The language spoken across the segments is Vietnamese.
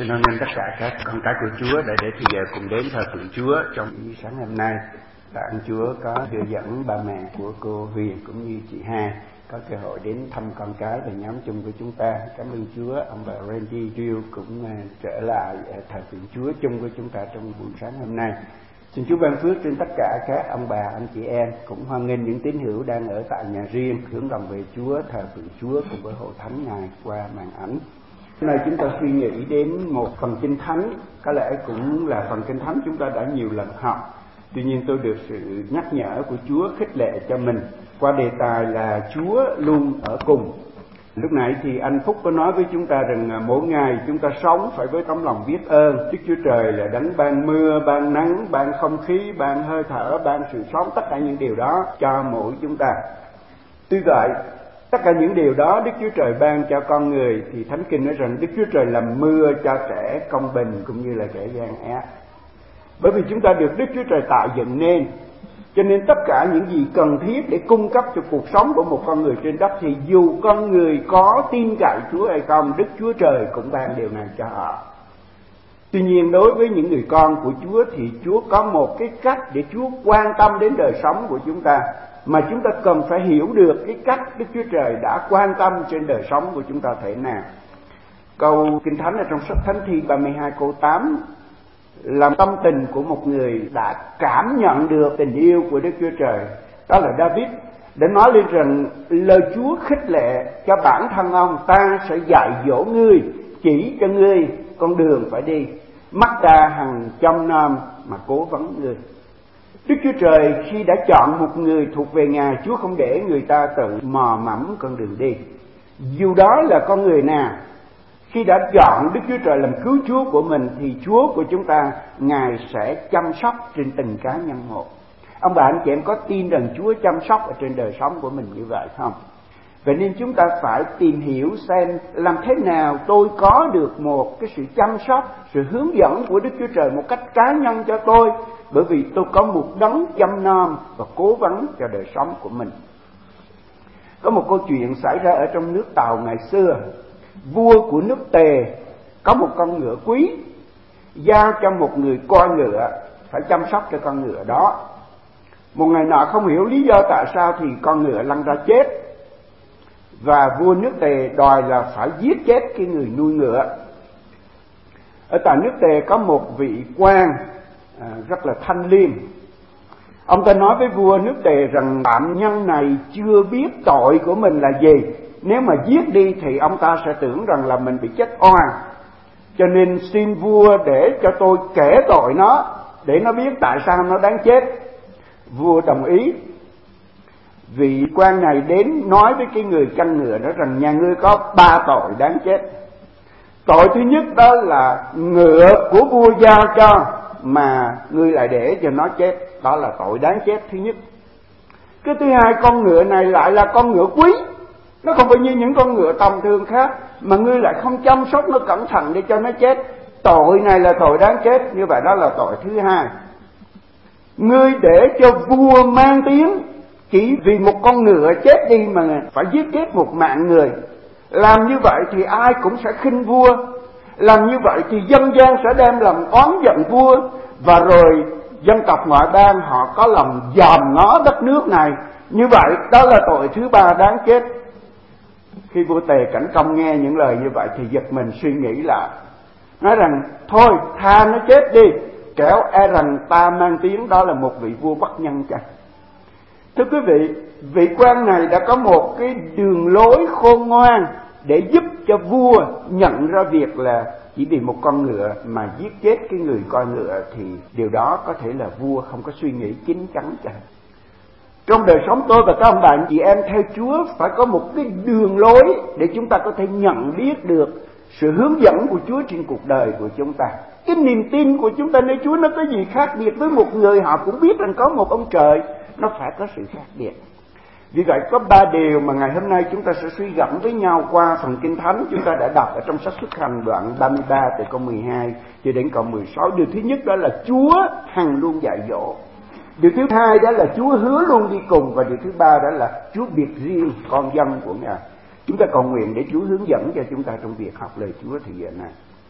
Xin hoan nghênh tất cả các con cái của Chúa đã để thì giờ cùng đến thờ phượng Chúa trong sáng hôm nay. Và anh Chúa có đưa dẫn ba mẹ của cô Huyền cũng như chị Hà có cơ hội đến thăm con cái và nhóm chung với chúng ta. Cảm ơn Chúa, ông bà Randy Drill cũng trở lại thờ phượng Chúa chung với chúng ta trong buổi sáng hôm nay. Xin Chúa ban phước trên tất cả các ông bà, anh chị em, cũng hoan nghênh những tín hữu đang ở tại nhà riêng hướng lòng về Chúa, thờ phượng Chúa cùng với hội thánh Ngài qua màn ảnh. Hôm nay chúng ta suy nghĩ đến một phần Kinh Thánh, có lẽ cũng là phần Kinh Thánh chúng ta đã nhiều lần học. Tuy nhiên tôi được sự nhắc nhở của Chúa khích lệ cho mình qua đề tài là Chúa luôn ở cùng. Lúc nãy thì anh Phúc có nói với chúng ta rằng mỗi ngày chúng ta sống phải với tấm lòng biết ơn. Đức Chúa Trời là đấng ban mưa, ban nắng, ban không khí, ban hơi thở, ban sự sống, tất cả những điều đó cho mỗi chúng ta. Tuy vậy, tất cả những điều đó Đức Chúa Trời ban cho con người thì Thánh Kinh nói rằng Đức Chúa Trời làm mưa cho kẻ công bình cũng như là kẻ gian ác. Bởi vì chúng ta được Đức Chúa Trời tạo dựng nên, cho nên tất cả những gì cần thiết để cung cấp cho cuộc sống của một con người trên đất thì dù con người có tin cậy Chúa hay không, Đức Chúa Trời cũng ban điều này cho họ. Tuy nhiên đối với những người con của Chúa thì Chúa có một cái cách để Chúa quan tâm đến đời sống của chúng ta, mà chúng ta cần phải hiểu được cái cách Đức Chúa Trời đã quan tâm trên đời sống của chúng ta thế nào. Câu Kinh Thánh ở trong sách Thánh Thi 32 câu 8 làm tâm tình của một người đã cảm nhận được tình yêu của Đức Chúa Trời. Đó là David đã nói lên rằng lời Chúa khích lệ cho bản thân ông: ta sẽ dạy dỗ ngươi, chỉ cho ngươi con đường phải đi, mắt ta hằng chăm nom mà cố vấn ngươi. Đức Chúa Trời khi đã chọn một người thuộc về Ngài, Chúa không để người ta tự mò mẫm con đường đi. Dù đó là con người nào, khi đã chọn Đức Chúa Trời làm cứu Chúa của mình thì Chúa của chúng ta, Ngài sẽ chăm sóc trên từng cá nhân một. Ông bà anh chị em có tin rằng Chúa chăm sóc ở trên đời sống của mình như vậy không? Vậy nên chúng ta phải tìm hiểu xem làm thế nào tôi có được một cái sự chăm sóc, sự hướng dẫn của Đức Chúa Trời một cách cá nhân cho tôi, bởi vì tôi có một đấng chăm nom và cố vấn cho đời sống của mình. Có một câu chuyện xảy ra ở trong nước Tàu ngày xưa. Vua của nước Tề có một con ngựa quý, giao cho một người coi ngựa phải chăm sóc cho con ngựa đó. Một ngày nọ không hiểu lý do tại sao thì con ngựa lăn ra chết, và vua nước Tề đòi là phải giết chết cái người nuôi ngựa. Ở tại nước Tề có một vị quan rất là thanh liêm. Ông ta nói với vua nước Tề rằng phạm nhân này chưa biết tội của mình là gì, nếu mà giết đi thì ông ta sẽ tưởng rằng là mình bị chết oan, cho nên xin vua để cho tôi kể tội nó để nó biết tại sao nó đáng chết. Vua đồng ý. Vị quan này đến nói với cái người chăn ngựa đó rằng nhà ngươi có 3 tội đáng chết. Tội thứ nhất đó là ngựa của vua giao cho mà ngươi lại để cho nó chết, đó là tội đáng chết thứ nhất. Cái thứ hai, con ngựa này lại là con ngựa quý, nó không phải như những con ngựa tầm thường khác, mà ngươi lại không chăm sóc nó cẩn thận để cho nó chết, tội này là tội đáng chết. Như vậy đó là tội thứ hai. Ngươi để cho vua mang tiếng chỉ vì một con ngựa chết đi mà phải giết chết một mạng người. Làm như vậy thì ai cũng sẽ khinh vua, làm như vậy thì dân gian sẽ đem lòng oán giận vua, và rồi dân tộc ngoại bang họ có lòng dòm ngó đất nước này. Như vậy đó là tội thứ ba đáng chết. Khi vua Tề Cảnh Công nghe những lời như vậy thì giật mình suy nghĩ lại, nói rằng thôi tha nó chết đi, kẻo e rằng ta mang tiếng đó là một vị vua bất nhân chăng. Thưa quý vị, vị quan này đã có một cái đường lối khôn ngoan để giúp cho vua nhận ra việc là chỉ vì một con ngựa mà giết chết cái người coi ngựa thì điều đó có thể là vua không có suy nghĩ chín chắn chăng. Trong đời sống tôi và các ông bà anh chị em theo Chúa phải có một cái đường lối để chúng ta có thể nhận biết được sự hướng dẫn của Chúa trên cuộc đời của chúng ta. Cái niềm tin của chúng ta nơi Chúa nó có gì khác biệt với một người họ cũng biết rằng có một ông trời, nó phải có sự khác biệt. Vì vậy có 3 điều mà ngày hôm nay chúng ta sẽ suy gẫm với nhau qua phần Kinh Thánh chúng ta đã đọc ở trong sách Xuất Hành đoạn 33 từ câu 12 cho đến câu 16. Điều thứ nhất đó là Chúa hằng luôn dạy dỗ. Điều thứ hai đó là Chúa hứa luôn đi cùng. Và điều thứ ba đó là Chúa biệt riêng con dân của Ngài. Chúng ta cầu nguyện để Chúa hướng dẫn cho chúng ta trong việc học lời Chúa thì giờ này.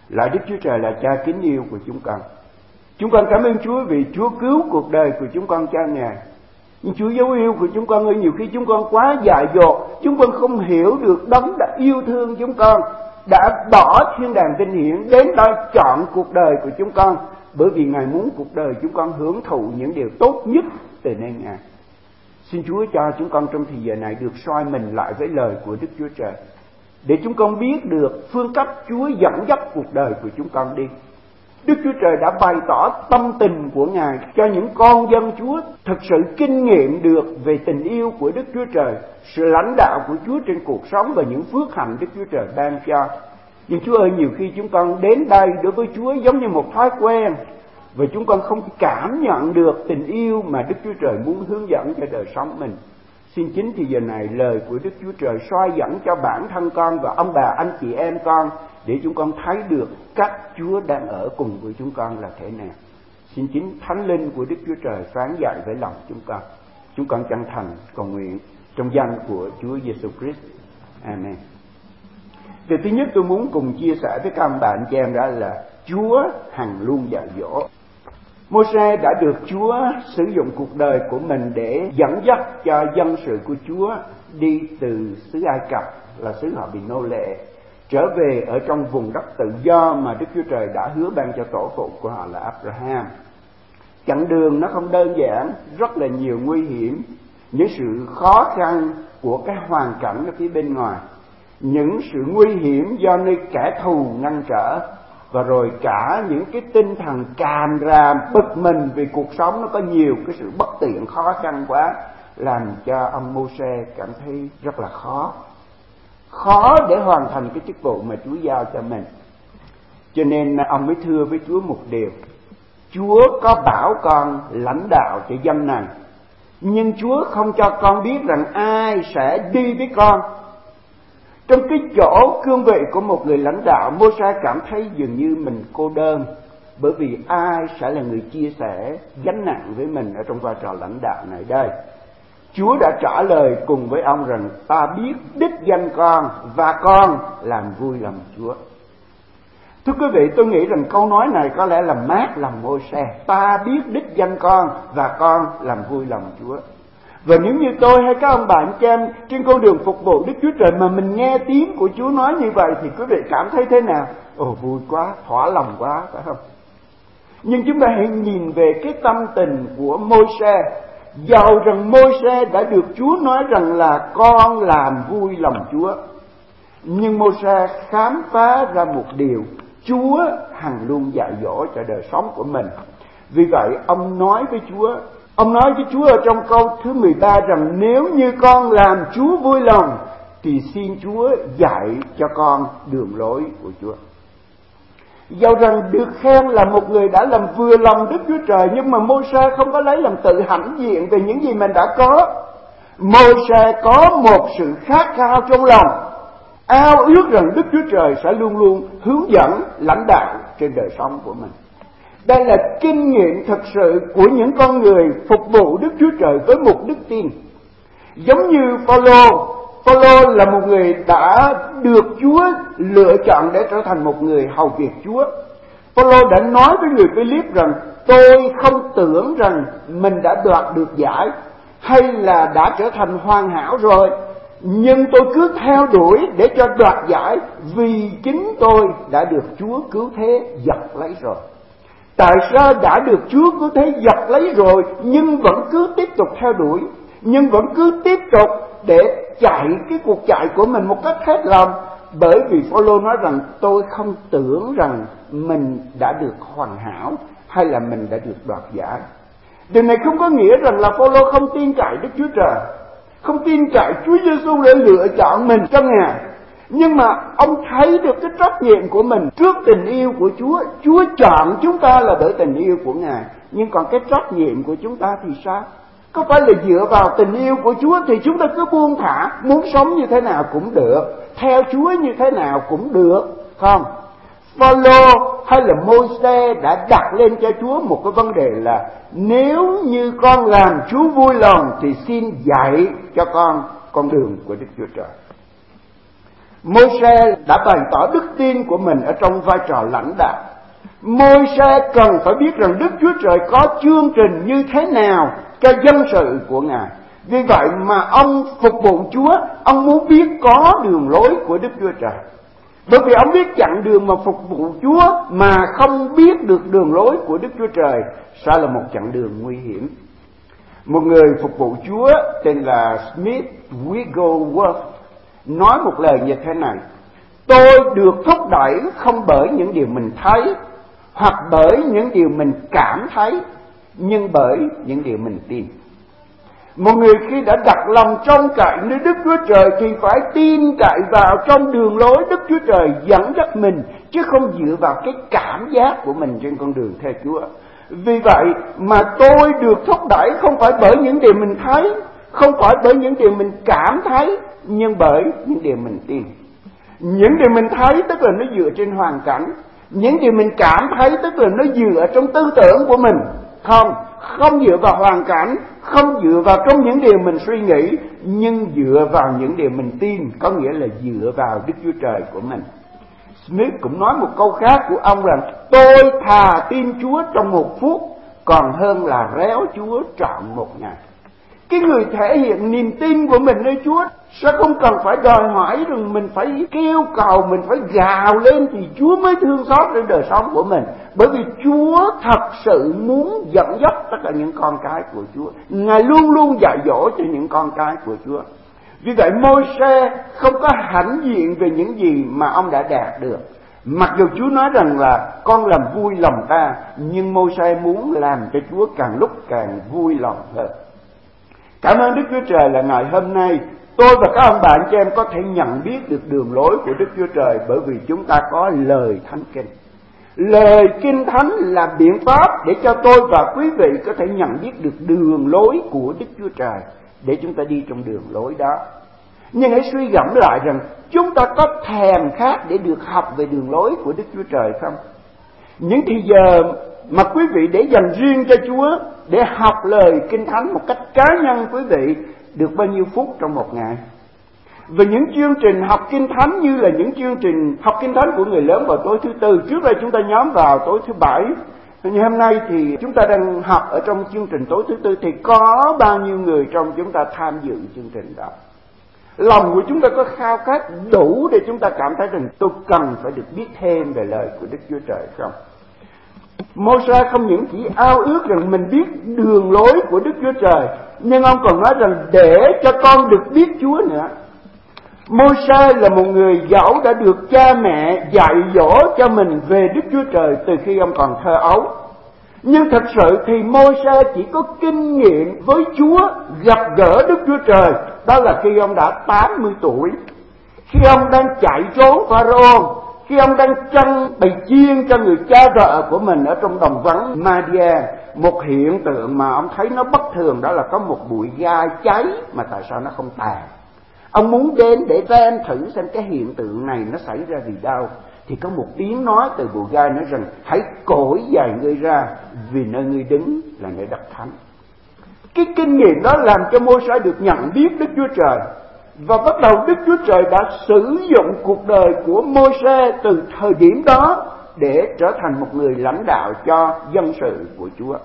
Lạy Đức Chúa Trời là Cha kính yêu của chúng con. Chúng con cảm ơn Chúa vì Chúa cứu cuộc đời của chúng con cho Ngài. Nhưng Chúa dấu yêu của chúng con ơi, nhiều khi chúng con quá dại dột, chúng con không hiểu được Đấng đã yêu thương chúng con, đã bỏ thiên đàng vinh hiển đến đây chọn cuộc đời của chúng con, bởi vì Ngài muốn cuộc đời chúng con hưởng thụ những điều tốt nhất từ nơi Ngài. Xin Chúa cho chúng con trong thời giờ này được soi mình lại với lời của Đức Chúa Trời, để chúng con biết được phương cách Chúa dẫn dắt cuộc đời của chúng con đi. Đức Chúa Trời đã bày tỏ tâm tình của Ngài cho những con dân Chúa thực sự kinh nghiệm được về tình yêu của Đức Chúa Trời, sự lãnh đạo của Chúa trên cuộc sống và những phước hạnh Đức Chúa Trời ban cho. Nhưng Chúa ơi, nhiều khi chúng con đến đây đối với Chúa giống như một thói quen, và chúng con không cảm nhận được tình yêu mà Đức Chúa Trời muốn hướng dẫn cho đời sống mình. Xin chính thì giờ này lời của Đức Chúa Trời soi dẫn cho bản thân con và ông bà anh chị em con, để chúng con thấy được cách Chúa đang ở cùng với chúng con là thế nào. Xin chính Thánh Linh của Đức Chúa Trời phán dạy với lòng chúng con. Chúng con chân thành cầu nguyện trong danh của Chúa Giêsu Christ. Amen. Điều thứ nhất tôi muốn cùng chia sẻ với các ông bà anh chị em đó là Chúa hằng luôn dạy dỗ. Mô-se đã được Chúa sử dụng cuộc đời của mình để dẫn dắt cho dân sự của Chúa đi từ xứ Ai Cập, là xứ họ bị nô lệ, trở về ở trong vùng đất tự do mà Đức Chúa Trời đã hứa ban cho tổ phụ của họ là Abraham. Chặng đường nó không đơn giản, rất là nhiều nguy hiểm, những sự khó khăn của cái hoàn cảnh ở phía bên ngoài, những sự nguy hiểm do nơi kẻ thù ngăn trở, và rồi cả những cái tinh thần càm ràm bực mình vì cuộc sống nó có nhiều cái sự bất tiện khó khăn quá, làm cho ông Mô-se cảm thấy rất là khó để hoàn thành cái chức vụ mà Chúa giao cho mình. Cho nên ông mới thưa với Chúa một điều: Chúa có bảo con lãnh đạo cho dân này, nhưng Chúa không cho con biết rằng ai sẽ đi với con. Trong cái chỗ cương vị của một người lãnh đạo, Mô-se cảm thấy dường như mình cô đơn, bởi vì ai sẽ là người chia sẻ gánh nặng với mình ở trong vai trò lãnh đạo này đây? Chúa đã trả lời cùng với ông rằng: ta biết đích danh con và con làm vui lòng Chúa. Thưa quý vị, tôi nghĩ rằng câu nói này có lẽ là mát lòng Mô-se. Ta biết đích danh con và con làm vui lòng Chúa. Và nếu như tôi hay các ông bạn chị em trên con đường phục vụ Đức Chúa Trời mà mình nghe tiếng của Chúa nói như vậy, thì quý vị cảm thấy thế nào? Ồ, vui quá, thỏa lòng quá, phải không? Nhưng chúng ta hãy nhìn về cái tâm tình của Mô-se. Dầu rằng Mô-se đã được Chúa nói rằng là con làm vui lòng Chúa, nhưng Mô-se khám phá ra một điều: Chúa hằng luôn dạy dỗ cho đời sống của mình. Vì vậy ông nói với Chúa ở trong câu thứ 13 rằng: nếu như con làm Chúa vui lòng thì xin Chúa dạy cho con đường lối của Chúa. Dầu rằng được khen là một người đã làm vừa lòng Đức Chúa Trời, nhưng mà Mô-se không có lấy làm tự hãnh diện về những gì mình đã có. Mô-se có một sự khát khao trong lòng, ao ước rằng Đức Chúa Trời sẽ luôn luôn hướng dẫn, lãnh đạo trên đời sống của mình. Đây là kinh nghiệm thực sự của những con người phục vụ Đức Chúa Trời với một đức tin. Giống như Phaolô là một người đã được Chúa lựa chọn để trở thành một người hầu việc Chúa. Phaolô đã nói với người Philip rằng: tôi không tưởng rằng mình đã đoạt được giải hay là đã trở thành hoàn hảo rồi, nhưng tôi cứ theo đuổi để cho đoạt giải, vì chính tôi đã được Chúa cứu thế giật lấy rồi. Tại sao đã được Chúa cứu thế giật lấy rồi nhưng vẫn cứ tiếp tục theo đuổi, nhưng vẫn cứ tiếp tục để chạy cái cuộc chạy của mình một cách hết lòng? Bởi vì Phaolô nói rằng: tôi không tưởng rằng mình đã được hoàn hảo hay là mình đã được đoạt giải. Điều này không có nghĩa rằng là Phaolô không tin cậy Đức Chúa Trời, không tin cậy Chúa Giêsu để lựa chọn mình trong Ngài. Nhưng mà ông thấy được cái trách nhiệm của mình trước tình yêu của Chúa. Chúa chọn chúng ta là bởi tình yêu của Ngài, nhưng còn cái trách nhiệm của chúng ta thì sao? Có phải là dựa vào tình yêu của Chúa thì chúng ta cứ buông thả, muốn sống như thế nào cũng được, theo Chúa như thế nào cũng được, không? Phaolô hay là Mô-se đã đặt lên cho Chúa một cái vấn đề là: nếu như con làm Chúa vui lòng thì xin dạy cho con đường của Đức Chúa Trời. Môi-se đã bày tỏ đức tin của mình ở trong vai trò lãnh đạo. Môi-se cần phải biết rằng Đức Chúa Trời có chương trình như thế nào cho dân sự của Ngài. Vì vậy mà ông phục vụ Chúa, ông muốn biết có đường lối của Đức Chúa Trời. Bởi vì ông biết chặng đường mà phục vụ Chúa mà không biết được đường lối của Đức Chúa Trời sẽ là một chặng đường nguy hiểm. Một người phục vụ Chúa tên là Smith Wigglesworth nói một lời như thế này: tôi được thúc đẩy không bởi những điều mình thấy hoặc bởi những điều mình cảm thấy, nhưng bởi những điều mình tin. Một người khi đã đặt lòng trông cậy nơi Đức Chúa Trời thì phải tin cậy vào trong đường lối Đức Chúa Trời dẫn dắt mình, chứ không dựa vào cái cảm giác của mình trên con đường theo Chúa. Vì vậy mà tôi được thúc đẩy không phải bởi những điều mình thấy, không phải bởi những điều mình cảm thấy, nhưng bởi những điều mình tin. Những điều mình thấy tức là nó dựa trên hoàn cảnh. Những điều mình cảm thấy tức là nó dựa trong tư tưởng của mình. Không dựa vào hoàn cảnh, không dựa vào trong những điều mình suy nghĩ, nhưng dựa vào những điều mình tin, có nghĩa là dựa vào Đức Chúa Trời của mình. Smith cũng nói một câu khác của ông rằng: tôi thà tin Chúa trong 1 phút còn hơn là réo Chúa trọn 1 ngày. Cái người thể hiện niềm tin của mình nơi Chúa sẽ không cần phải đòi hỏi rằng mình phải kêu cầu, mình phải gào lên thì Chúa mới thương xót đến đời sống của mình. Bởi vì Chúa thật sự muốn dẫn dắt tất cả những con cái của Chúa. Ngài luôn luôn dạy dỗ cho những con cái của Chúa. Vì vậy Môi-se không có hãnh diện về những gì mà ông đã đạt được. Mặc dù Chúa nói rằng là con làm vui lòng ta, nhưng Môi-se muốn làm cho Chúa càng lúc càng vui lòng hơn. Cảm ơn Đức Chúa Trời là ngày hôm nay tôi và các ông bạn chị em có thể nhận biết được đường lối của Đức Chúa Trời, bởi vì chúng ta có lời Thánh Kinh. Lời Kinh Thánh là biện pháp để cho tôi và quý vị có thể nhận biết được đường lối của Đức Chúa Trời, để chúng ta đi trong đường lối đó. Nhưng hãy suy gẫm lại rằng chúng ta có thèm khát để được học về đường lối của Đức Chúa Trời không? Những thì giờ mà quý vị để dành riêng cho Chúa để học lời Kinh Thánh một cách cá nhân, quý vị được bao nhiêu phút trong một ngày? Và những chương trình học Kinh Thánh như là những chương trình học Kinh Thánh của người lớn vào tối thứ Tư, trước đây chúng ta nhóm vào tối thứ Bảy. Nhưng hôm nay thì chúng ta đang học ở trong chương trình tối thứ Tư, thì có bao nhiêu người trong chúng ta tham dự chương trình đó? Lòng của chúng ta có khao khát đủ để chúng ta cảm thấy rằng tôi cần phải được biết thêm về lời của Đức Chúa Trời không? Môi-se không những chỉ ao ước rằng mình biết đường lối của Đức Chúa Trời, nhưng ông còn nói rằng để cho con được biết Chúa nữa. Môi-se là một người dẫu đã được cha mẹ dạy dỗ cho mình về Đức Chúa Trời từ khi ông còn thơ ấu, nhưng thật sự thì Môi-se chỉ có kinh nghiệm với Chúa, gặp gỡ Đức Chúa Trời, đó là khi ông đã 80 tuổi, khi ông đang chạy trốn Pharaoh, khi ông đang chăn bầy chiên cho người cha vợ của mình ở trong đồng vắng Madia. Một hiện tượng mà ông thấy nó bất thường, đó là có một bụi gai cháy mà tại sao nó không tàn. Ông muốn đến để xem thử xem cái hiện tượng này nó xảy ra vì đâu. Thì có một tiếng nói từ bụi gai nói rằng: hãy cổi giày ngươi ra, vì nơi ngươi đứng là nơi đất thánh. Cái kinh nghiệm đó làm cho Môi-se được nhận biết Đức Chúa Trời. Và bắt đầu Đức Chúa Trời đã sử dụng cuộc đời của Môi-se từ thời điểm đó để trở thành một người lãnh đạo cho dân sự của Chúa.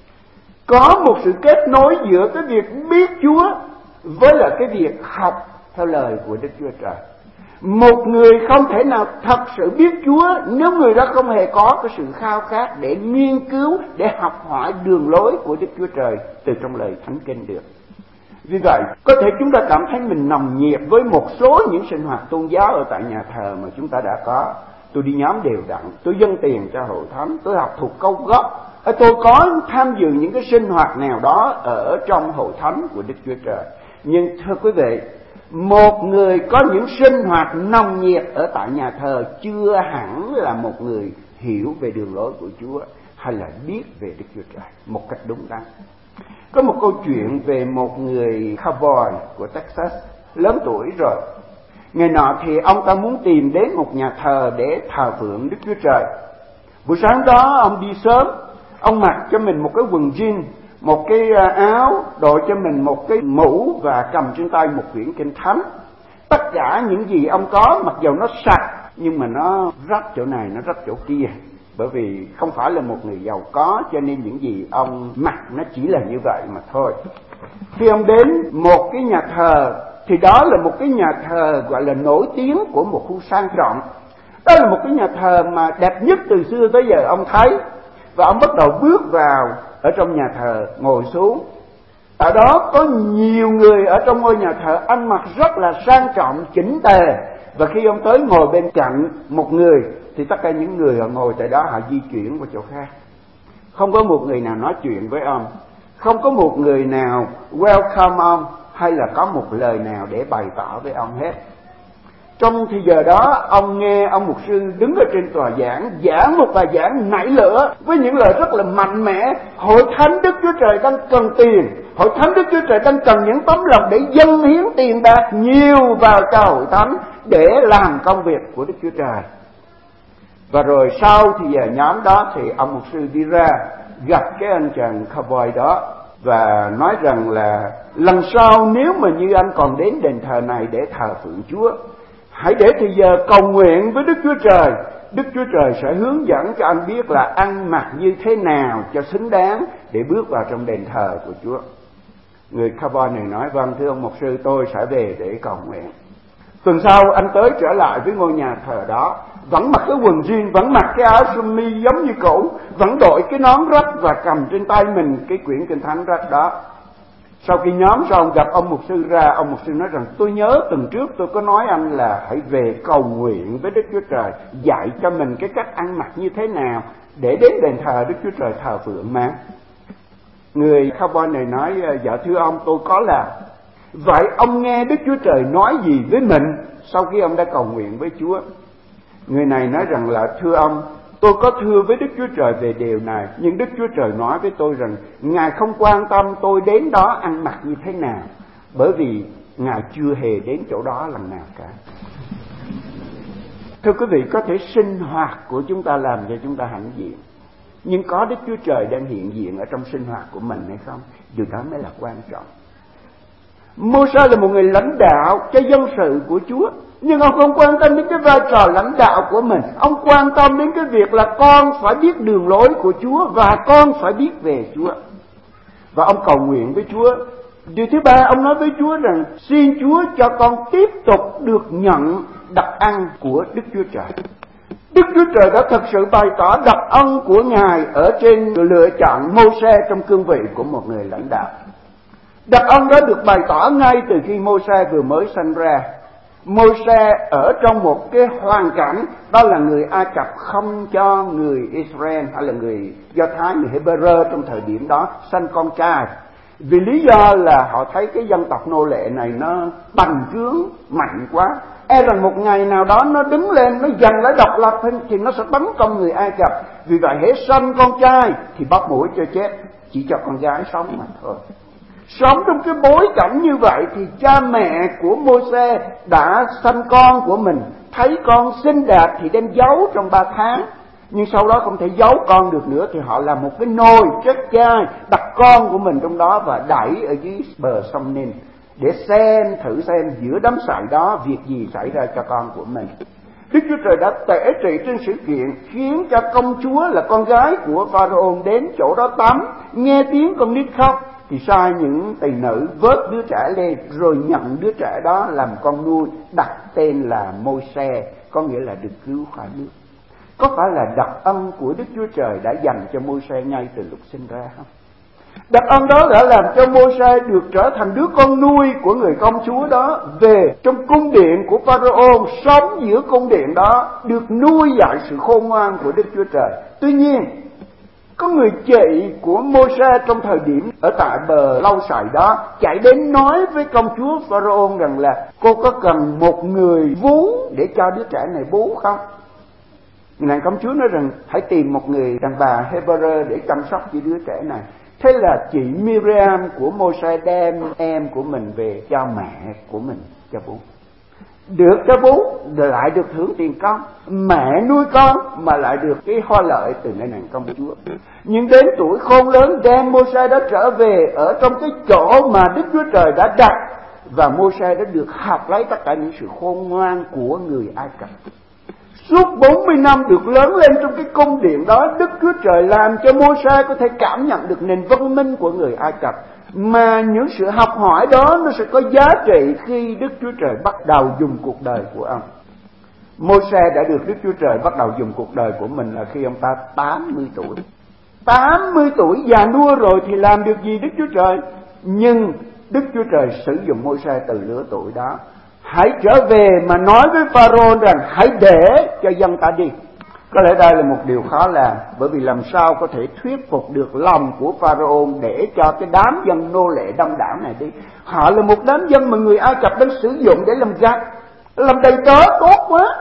Có một sự kết nối giữa cái việc biết Chúa với lại cái việc học theo lời của Đức Chúa Trời. Một người không thể nào thật sự biết Chúa nếu người đó không hề có cái sự khao khát để nghiên cứu, để học hỏi đường lối của Đức Chúa Trời từ trong lời Thánh Kinh được. Vì vậy, có thể chúng ta cảm thấy mình nồng nhiệt với một số những sinh hoạt tôn giáo ở tại nhà thờ mà chúng ta đã có. Tôi đi nhóm đều đặn, tôi dâng tiền cho hội thánh, tôi học thuộc câu gốc, tôi có tham dự những cái sinh hoạt nào đó ở trong hội thánh của Đức Chúa Trời. Nhưng thưa quý vị, một người có những sinh hoạt nồng nhiệt ở tại nhà thờ chưa hẳn là một người hiểu về đường lối của Chúa hay là biết về Đức Chúa Trời một cách đúng đắn. Có một câu chuyện về một người cowboy của Texas lớn tuổi rồi. Ngày nọ thì ông ta muốn tìm đến một nhà thờ để thờ phượng Đức Chúa Trời. Buổi sáng đó ông đi sớm, ông mặc cho mình một cái quần jean, một cái áo, đội cho mình một cái mũ và cầm trên tay một quyển Kinh Thánh. Tất cả những gì ông có, mặc dù nó sạch nhưng mà nó rách chỗ này, nó rách chỗ kia. Bởi vì không phải là một người giàu có, cho nên những gì ông mặc nó chỉ là như vậy mà thôi. Khi ông đến một cái nhà thờ, thì đó là một cái nhà thờ gọi là nổi tiếng của một khu sang trọng. Đó là một cái nhà thờ mà đẹp nhất từ xưa tới giờ ông thấy. Và ông bắt đầu bước vào ở trong nhà thờ, ngồi xuống. Ở đó có nhiều người ở trong ngôi nhà thờ ăn mặc rất là sang trọng, chỉnh tề. Và khi ông tới ngồi bên cạnh một người, thì tất cả những người họ ngồi tại đó họ di chuyển qua chỗ khác. Không có một người nào nói chuyện với ông, không có một người nào welcome ông, hay là có một lời nào để bày tỏ với ông hết. Trong thì giờ đó, ông nghe ông mục sư đứng ở trên tòa giảng một bài giảng nảy lửa với những lời rất là mạnh mẽ. Hội thánh Đức Chúa Trời đang cần tiền, hội thánh Đức Chúa Trời đang cần những tấm lòng để dâng hiến tiền bạc nhiều vào cho hội thánh để làm công việc của Đức Chúa Trời. Và rồi sau thì giờ nhóm đó thì ông mục sư đi ra gặp cái anh chàng cowboy đó và nói rằng là lần sau nếu mà như anh còn đến đền thờ này để thờ phượng Chúa, hãy để thì giờ cầu nguyện với Đức Chúa Trời. Đức Chúa Trời sẽ hướng dẫn cho anh biết là ăn mặc như thế nào cho xứng đáng để bước vào trong đền thờ của Chúa. Người cowboy này nói, vâng thưa ông mục sư, tôi sẽ về để cầu nguyện. Tuần sau anh tới trở lại với ngôi nhà thờ đó, vẫn mặc cái quần jean, vẫn mặc cái áo sơ mi giống như cũ, vẫn đội cái nón rách và cầm trên tay mình cái quyển Kinh Thánh rách đó. Sau khi nhóm xong gặp ông mục sư ra, ông mục sư nói rằng tôi nhớ tuần trước tôi có nói anh là hãy về cầu nguyện với Đức Chúa Trời, dạy cho mình cái cách ăn mặc như thế nào để đến đền thờ Đức Chúa Trời thờ phượng mà. Người cowboy này nói, dạ thưa ông, tôi có làm. Vậy ông nghe Đức Chúa Trời nói gì với mình sau khi ông đã cầu nguyện với Chúa? Người này nói rằng là, thưa ông, tôi có thưa với Đức Chúa Trời về điều này, nhưng Đức Chúa Trời nói với tôi rằng Ngài không quan tâm tôi đến đó ăn mặc như thế nào, bởi vì Ngài chưa hề đến chỗ đó lần nào cả. Thưa quý vị, có thể sinh hoạt của chúng ta làm cho chúng ta hãnh diện, nhưng có Đức Chúa Trời đang hiện diện ở trong sinh hoạt của mình hay không? Điều đó mới là quan trọng. Mô-se là một người lãnh đạo cho dân sự của Chúa, nhưng ông không quan tâm đến cái vai trò lãnh đạo của mình. Ông quan tâm đến cái việc là con phải biết đường lối của Chúa và con phải biết về Chúa. Và ông cầu nguyện với Chúa. Điều thứ ba, ông nói với Chúa rằng xin Chúa cho con tiếp tục được nhận đặc ân của Đức Chúa Trời. Đức Chúa Trời đã thật sự bày tỏ đặc ân của Ngài ở trên lựa chọn Mô-se trong cương vị của một người lãnh đạo. Đặc ân đó được bày tỏ ngay từ khi Mô-se vừa mới sanh ra. Mô-se ở trong một cái hoàn cảnh, đó là người Ai Cập không cho người Israel hay là người Do Thái, người Hebrew trong thời điểm đó sanh con trai. Vì lý do là họ thấy cái dân tộc nô lệ này nó bành trướng mạnh quá, e rằng một ngày nào đó nó đứng lên, nó giành lấy độc lập thì nó sẽ tấn công người Ai Cập. Vì vậy hễ sanh con trai thì bắt mũi cho chết, chỉ cho con gái sống mà thôi. Sống trong cái bối cảnh như vậy thì cha mẹ của Mô-se đã sanh con của mình, thấy con xinh đẹp thì đem giấu trong 3 tháng. Nhưng sau đó không thể giấu con được nữa thì họ làm một cái nồi chất chai, đặt con của mình trong đó và đẩy ở dưới bờ sông Nin để thử xem giữa đám sậy đó việc gì xảy ra cho con của mình. Đức Chúa Trời đã tể trị trên sự kiện, khiến cho công chúa là con gái của Pharaoh đến chỗ đó tắm, nghe tiếng con nít khóc thì sai những tỳ nữ vớt đứa trẻ lên rồi nhận đứa trẻ đó làm con nuôi, đặt tên là Môi-se, có nghĩa là được cứu khỏi nước. Có phải là đặc ân của Đức Chúa Trời đã dành cho Môi-se ngay từ lúc sinh ra không? Đặc ân đó đã làm cho Môi-se được trở thành đứa con nuôi của người công chúa đó, về trong cung điện của Pharaoh, sống giữa cung điện đó, được nuôi dạy sự khôn ngoan của Đức Chúa Trời. Tuy nhiên, có người chị của Môi-se trong thời điểm ở tại bờ lau sậy đó chạy đến nói với công chúa Pharaoh rằng là cô có cần một người vú để cho đứa trẻ này bú không? Nàng công chúa nói rằng hãy tìm một người đàn bà Hebrew để chăm sóc cho đứa trẻ này. Thế là chị Miriam của Môi-se đem em của mình về cho mẹ của mình cho bú. Được cho bú lại được hưởng tiền công, mẹ nuôi con mà lại được cái hoa lợi từ nơi nàng công chúa. Nhưng đến tuổi khôn lớn đem Môi-se đó trở về ở trong cái chỗ mà Đức Chúa Trời đã đặt và Môi-se đã được học lấy tất cả những sự khôn ngoan của người Ai Cập. Suốt 40 năm được lớn lên trong cái cung điện đó, Đức Chúa Trời làm cho Môi-se có thể cảm nhận được nền văn minh của người Ai Cập. Mà những sự học hỏi đó nó sẽ có giá trị khi Đức Chúa Trời bắt đầu dùng cuộc đời của ông. Môi-se đã được Đức Chúa Trời bắt đầu dùng cuộc đời của mình là khi ông ta 80 tuổi. 80 tuổi già nua rồi thì làm được gì Đức Chúa Trời? Nhưng Đức Chúa Trời sử dụng Môi-se từ lứa tuổi đó. Hãy trở về mà nói với Pharaoh rằng hãy để cho dân ta đi. Có lẽ đây là một điều khó làm, bởi vì làm sao có thể thuyết phục được lòng của Pharaoh để cho cái đám dân nô lệ đông đảo này đi. Họ là một đám dân mà người Ai Cập đang sử dụng để làm giặc, làm đầy tớ tốt quá.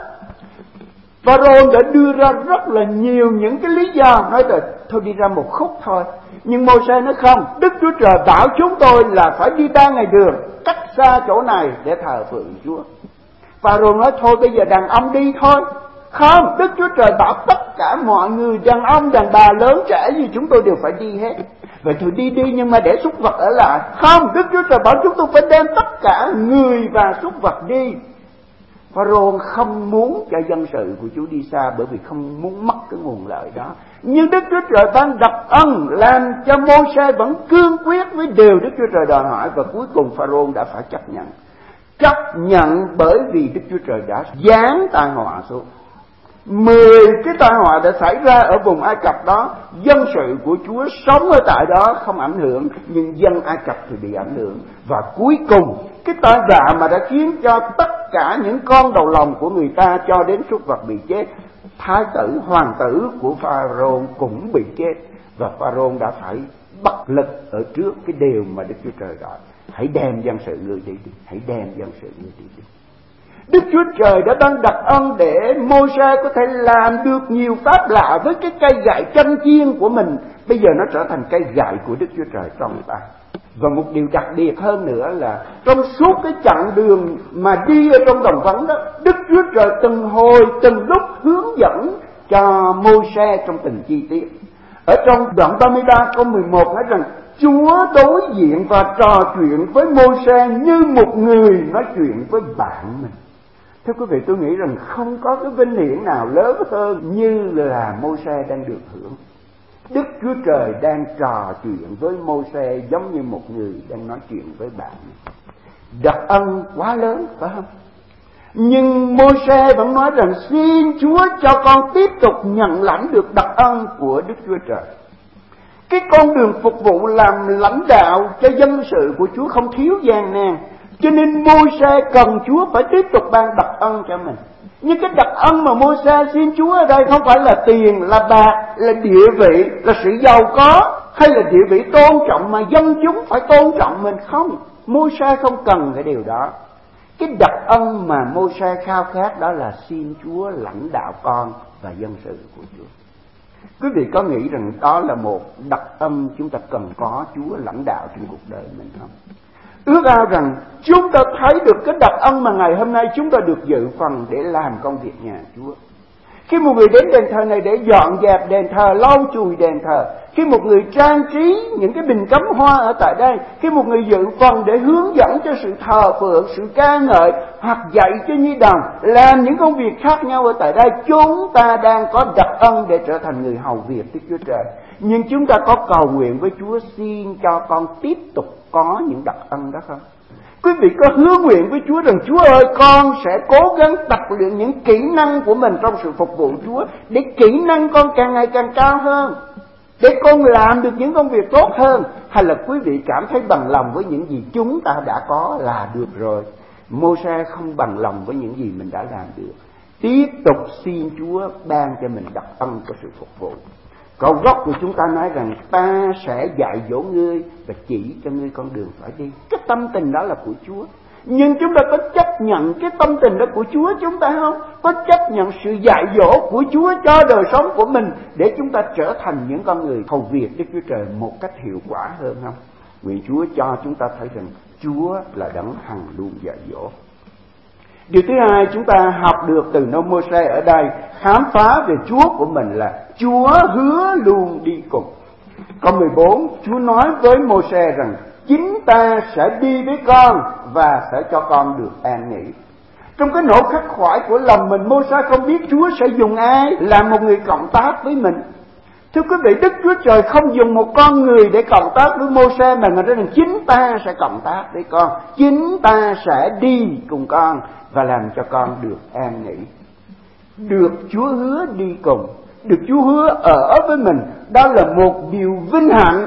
Pharaoh đã đưa ra rất là nhiều những cái lý do, nói là thôi đi ra một khúc thôi. Nhưng Môi-se nói không, Đức Chúa Trời bảo chúng tôi là phải đi 3 ngày đường, cách xa chỗ này để thờ phượng Chúa. Pharaoh nói thôi bây giờ đàn ông đi thôi. Không, Đức Chúa Trời bảo tất cả mọi người, đàn ông, đàn bà, lớn trẻ gì chúng tôi đều phải đi hết. Vậy thì đi nhưng mà để súc vật ở lại. Không, Đức Chúa Trời bảo chúng tôi phải đem tất cả người và súc vật đi. Pharaoh không muốn cho dân sự của Chúa đi xa, bởi vì không muốn mất cái nguồn lợi đó. Nhưng Đức Chúa Trời ban đặc ân làm cho Môi-se vẫn cương quyết với điều Đức Chúa Trời đòi hỏi, và cuối cùng Pharaoh đã phải chấp nhận. Chấp nhận bởi vì Đức Chúa Trời đã giáng tai họa xuống. 10 cái tai họa đã xảy ra ở vùng Ai Cập đó. Dân sự của Chúa sống ở tại đó không ảnh hưởng, nhưng dân Ai Cập thì bị ảnh hưởng. Và cuối cùng cái tai họa mà đã khiến cho tất cả những con đầu lòng của người ta cho đến súc vật bị chết, thái tử, hoàng tử của Pharaoh cũng bị chết. Và Pharaoh đã phải bất lực ở trước cái điều mà Đức Chúa Trời gọi: hãy đem dân sự ngươi đi, hãy đem dân sự ngươi đi. Đức Chúa Trời đã ban đặc ân để Môi-se có thể làm được nhiều pháp lạ với cái cây gậy chanh chiên của mình. Bây giờ nó trở thành cây gậy của Đức Chúa Trời trong tay. Và một điều đặc biệt hơn nữa là trong suốt cái chặng đường mà đi ở trong đồng vắng đó, Đức Chúa Trời từng hồi từng lúc hướng dẫn cho Môi-se trong từng chi tiết. Ở trong đoạn 33 câu 11 nói rằng Chúa đối diện và trò chuyện với Môi-se như một người nói chuyện với bạn mình. Thưa quý vị, tôi nghĩ rằng không có cái vinh hiển nào lớn hơn như là Môi-se đang được hưởng. Đức Chúa Trời đang trò chuyện với Môi-se giống như một người đang nói chuyện với bạn. Đặc ân quá lớn, phải không? Nhưng Môi-se vẫn nói rằng xin Chúa cho con tiếp tục nhận lãnh được đặc ân của Đức Chúa Trời. Cái con đường phục vụ làm lãnh đạo cho dân sự của Chúa không thiếu gian nan, cho nên Môi-se cần Chúa phải tiếp tục ban đặc ân cho mình. Nhưng cái đặc ân mà Môi-se xin Chúa ở đây không phải là tiền, là bạc, là địa vị, là sự giàu có, hay là địa vị tôn trọng mà dân chúng phải tôn trọng mình. Không, Môi-se không cần cái điều đó. Cái đặc ân mà Môi-se khao khát đó là xin Chúa lãnh đạo con và dân sự của Chúa. Quý vị có nghĩ rằng đó là một đặc ân chúng ta cần có Chúa lãnh đạo trên cuộc đời mình không? Ước ao rằng chúng ta thấy được cái đặc ân mà ngày hôm nay chúng ta được dự phần để làm công việc nhà Chúa. Khi một người đến đền thờ này để dọn dẹp đền thờ, lau chùi đền thờ, khi một người trang trí những cái bình cắm hoa ở tại đây, khi một người dự phần để hướng dẫn cho sự thờ phượng, sự ca ngợi, hoặc dạy cho nhi đồng, làm những công việc khác nhau ở tại đây, chúng ta đang có đặc ân để trở thành người hầu việc Đức Chúa Trời. Nhưng chúng ta có cầu nguyện với Chúa xin cho con tiếp tục có những đặc ân đó không? Quý vị có hứa nguyện với Chúa rằng Chúa ơi, con sẽ cố gắng tập luyện những kỹ năng của mình trong sự phục vụ Chúa, để kỹ năng con càng ngày càng cao hơn, để con làm được những công việc tốt hơn? Hay là quý vị cảm thấy bằng lòng với những gì chúng ta đã có là được rồi? Môi-se không bằng lòng với những gì mình đã làm được. Tiếp tục xin Chúa ban cho mình đặc ân của sự phục vụ. Câu gốc của chúng ta nói rằng ta sẽ dạy dỗ ngươi và chỉ cho ngươi con đường phải đi. Cái tâm tình đó là của Chúa. Nhưng chúng ta có chấp nhận cái tâm tình đó của Chúa chúng ta không? Có chấp nhận sự dạy dỗ của Chúa cho đời sống của mình để chúng ta trở thành những con người hầu việc Đức Chúa Trời một cách hiệu quả hơn không? Nguyện Chúa cho chúng ta thấy rằng Chúa là đấng hằng luôn dạy dỗ. Điều thứ hai chúng ta học được từ nơi Môi-se ở đây, khám phá về Chúa của mình là Chúa hứa luôn đi cùng. Câu 14, Chúa nói với Môi-se rằng chính ta sẽ đi với con và sẽ cho con được an nghỉ. Trong cái nỗi khắc khoải của lòng mình, Mô-se không biết Chúa sẽ dùng ai làm một người cộng tác với mình. Thưa quý vị, Đức Chúa Trời không dùng một con người để cộng tác với Mô-se, mà người nói rằng chính ta sẽ cộng tác với con, chính ta sẽ đi cùng con và làm cho con được an nghỉ. Được Chúa hứa đi cùng, được Chúa hứa ở với mình, đó là một điều vinh hạnh.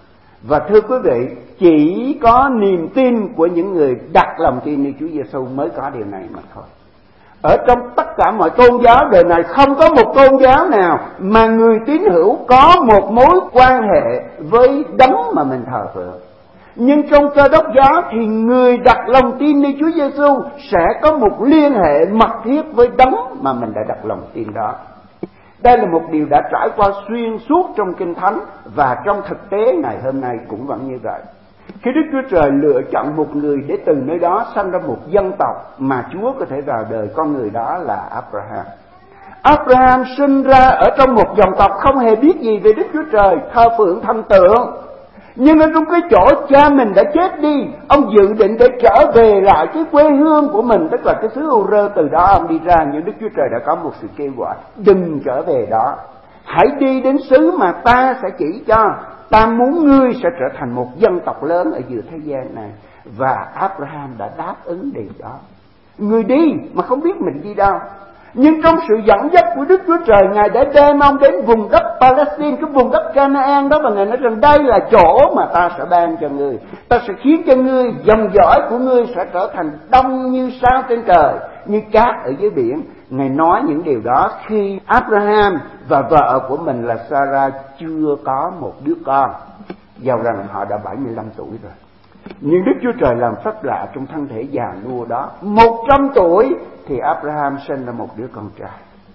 Và thưa quý vị, chỉ có niềm tin của những người đặt lòng tin như Chúa Giêsu mới có điều này mà thôi. Ở trong tất cả mọi tôn giáo đời này, không có một tôn giáo nào mà người tín hữu có một mối quan hệ với đấng mà mình thờ phượng. Nhưng trong Cơ Đốc giáo thì người đặt lòng tin như Chúa Giêsu sẽ có một liên hệ mật thiết với đấng mà mình đã đặt lòng tin đó. Đây là một điều đã trải qua xuyên suốt trong Kinh Thánh, và trong thực tế ngày hôm nay cũng vẫn như vậy. Khi Đức Chúa Trời lựa chọn một người để từ nơi đó sanh ra một dân tộc mà Chúa có thể vào đời con người, đó là Abraham. Abraham sinh ra ở trong một dòng tộc không hề biết gì về Đức Chúa Trời, thờ phượng thần tượng. Nhưng ở trong cái chỗ cha mình đã chết đi, ông dự định để trở về lại cái quê hương của mình, tức là cái xứ Ur. Từ đó ông đi ra, nhưng Đức Chúa Trời đã có một sự kêu gọi: đừng trở về đó, hãy đi đến xứ mà ta sẽ chỉ cho. Ta muốn ngươi sẽ trở thành một dân tộc lớn ở giữa thế gian này. Và Abraham đã đáp ứng điều đó. Người đi mà không biết mình đi đâu. Nhưng trong sự dẫn dắt của Đức Chúa Trời, Ngài đã đem ông đến vùng đất Palestine, cái vùng đất Canaan đó, và Ngài nói rằng đây là chỗ mà ta sẽ ban cho ngươi. Ta sẽ khiến cho ngươi, dòng dõi của ngươi sẽ trở thành đông như sao trên trời, như cát ở dưới biển. Ngài nói những điều đó khi Abraham và vợ của mình là Sarah chưa có một đứa con, dầu rằng họ đã 75 tuổi rồi. Nhưng Đức Chúa Trời làm phép lạ trong thân thể già nua đó. 100 tuổi thì Abraham sinh ra một đứa con trai.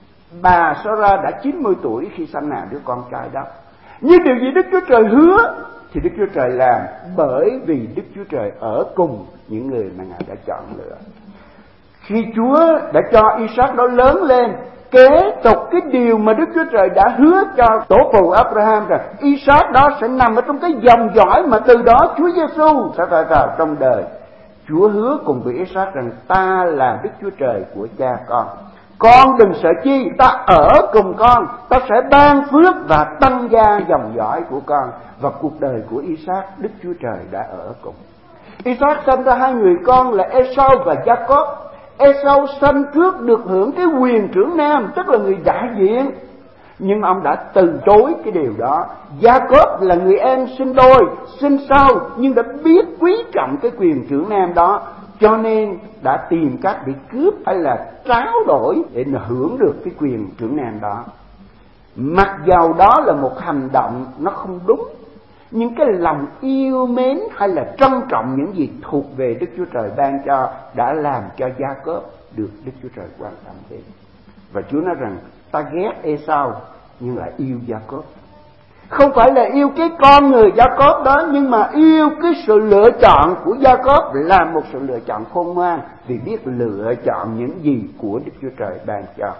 Bà Sarah đã 90 tuổi khi sanh ra đứa con trai đó. Nhưng điều gì Đức Chúa Trời hứa thì Đức Chúa Trời làm, bởi vì Đức Chúa Trời ở cùng những người mà Ngài đã chọn lựa. Khi Chúa đã cho Isaac đó lớn lên, kế tục cái điều mà Đức Chúa Trời đã hứa cho tổ phụ Abraham rằng Isaac đó sẽ nằm ở trong cái dòng dõi mà từ đó Chúa Giêsu sẽ vào trong đời. Chúa hứa cùng với Isaac rằng ta là Đức Chúa Trời của cha con đừng sợ chi, ta ở cùng con, ta sẽ ban phước và tăng gia dòng dõi của con. Và cuộc đời của Isaac, Đức Chúa Trời đã ở cùng. Isaac sinh ra hai người con là Esau và Jacob. Esau sanh trước được hưởng cái quyền trưởng nam, tức là người đại diện, nhưng ông đã từ chối cái điều đó. Jacob là người em sinh đôi, sinh sau, nhưng đã biết quý trọng cái quyền trưởng nam đó, cho nên đã tìm cách để cướp hay là tráo đổi để hưởng được cái quyền trưởng nam đó. Mặc dầu đó là một hành động nó không đúng, nhưng cái lòng yêu mến hay là trân trọng những gì thuộc về Đức Chúa Trời ban cho đã làm cho Jacob được Đức Chúa Trời quan tâm đến. Và Chúa nói rằng ta ghét Esau nhưng lại yêu Jacob. Không phải là yêu cái con người Jacob đó, nhưng mà yêu cái sự lựa chọn của Jacob là một sự lựa chọn khôn ngoan, vì biết lựa chọn những gì của Đức Chúa Trời ban cho.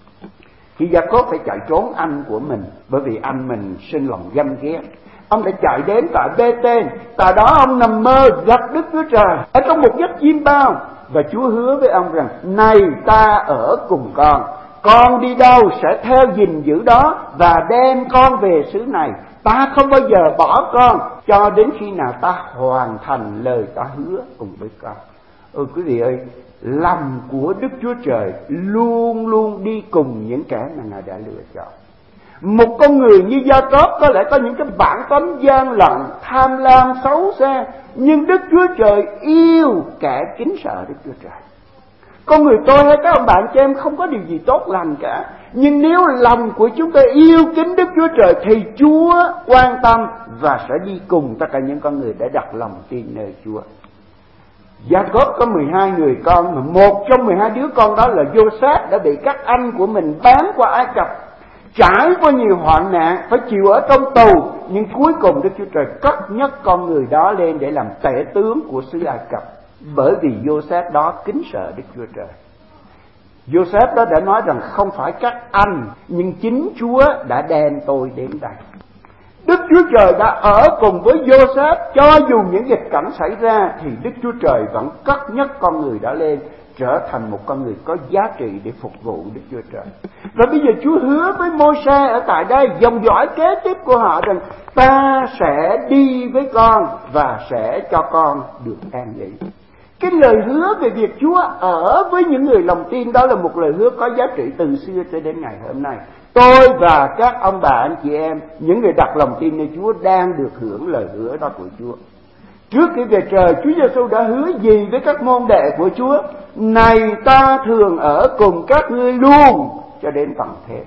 Khi Jacob phải chạy trốn anh của mình, bởi vì anh mình sinh lòng ganh ghét, ông đã chạy đến tại Bê-tên. Tại đó ông nằm mơ gặp Đức Chúa Trời ở trong một giấc chim bao, và Chúa hứa với ông rằng này ta ở cùng con đi đâu sẽ theo gìn giữ đó và đem con về xứ này. Ta không bao giờ bỏ con cho đến khi nào ta hoàn thành lời ta hứa cùng với con. Quý vị ơi, lòng của Đức Chúa Trời luôn luôn đi cùng những kẻ mà Ngài đã lựa chọn. Một con người như Gia-cốp có lẽ có những cái bản tính gian lận, tham lam, xấu xa, nhưng Đức Chúa Trời yêu kẻ kính sợ Đức Chúa Trời. Con người tôi hay các ông bạn cho em không có điều gì tốt lành cả, nhưng nếu lòng của chúng ta yêu kính Đức Chúa Trời thì Chúa quan tâm và sẽ đi cùng tất cả những con người đã đặt lòng tin nơi Chúa. Gia-cốp có 12 người con, mà một trong 12 đứa con đó là Giô-sép đã bị các anh của mình bán qua Ai Cập, trải qua nhiều hoạn nạn, phải chịu ở trong tù, nhưng cuối cùng Đức Chúa Trời cất nhấc con người đó lên để làm tể tướng của xứ Ai Cập, bởi vì Giô-sép đó kính sợ Đức Chúa Trời. Giô-sép đó đã nói rằng không phải các anh, nhưng chính Chúa đã đem tôi đến đây. Đức Chúa Trời đã ở cùng với Joseph, cho dù những nghịch cảnh xảy ra thì Đức Chúa Trời vẫn cất nhắc con người đã lên, trở thành một con người có giá trị để phục vụ Đức Chúa Trời. Và bây giờ Chúa hứa với Môi-se ở tại đây, dòng dõi kế tiếp của họ rằng ta sẽ đi với con và sẽ cho con được an nghỉ. Cái lời hứa về việc Chúa ở với những người lòng tin đó là một lời hứa có giá trị từ xưa cho đến ngày hôm nay. Tôi và các ông bà anh chị em, những người đặt lòng tin nơi Chúa đang được hưởng lời hứa đó của Chúa. Trước khi về trời, Chúa Giêsu đã hứa gì với các môn đệ của Chúa? Này ta thường ở cùng các ngươi luôn cho đến tận thế.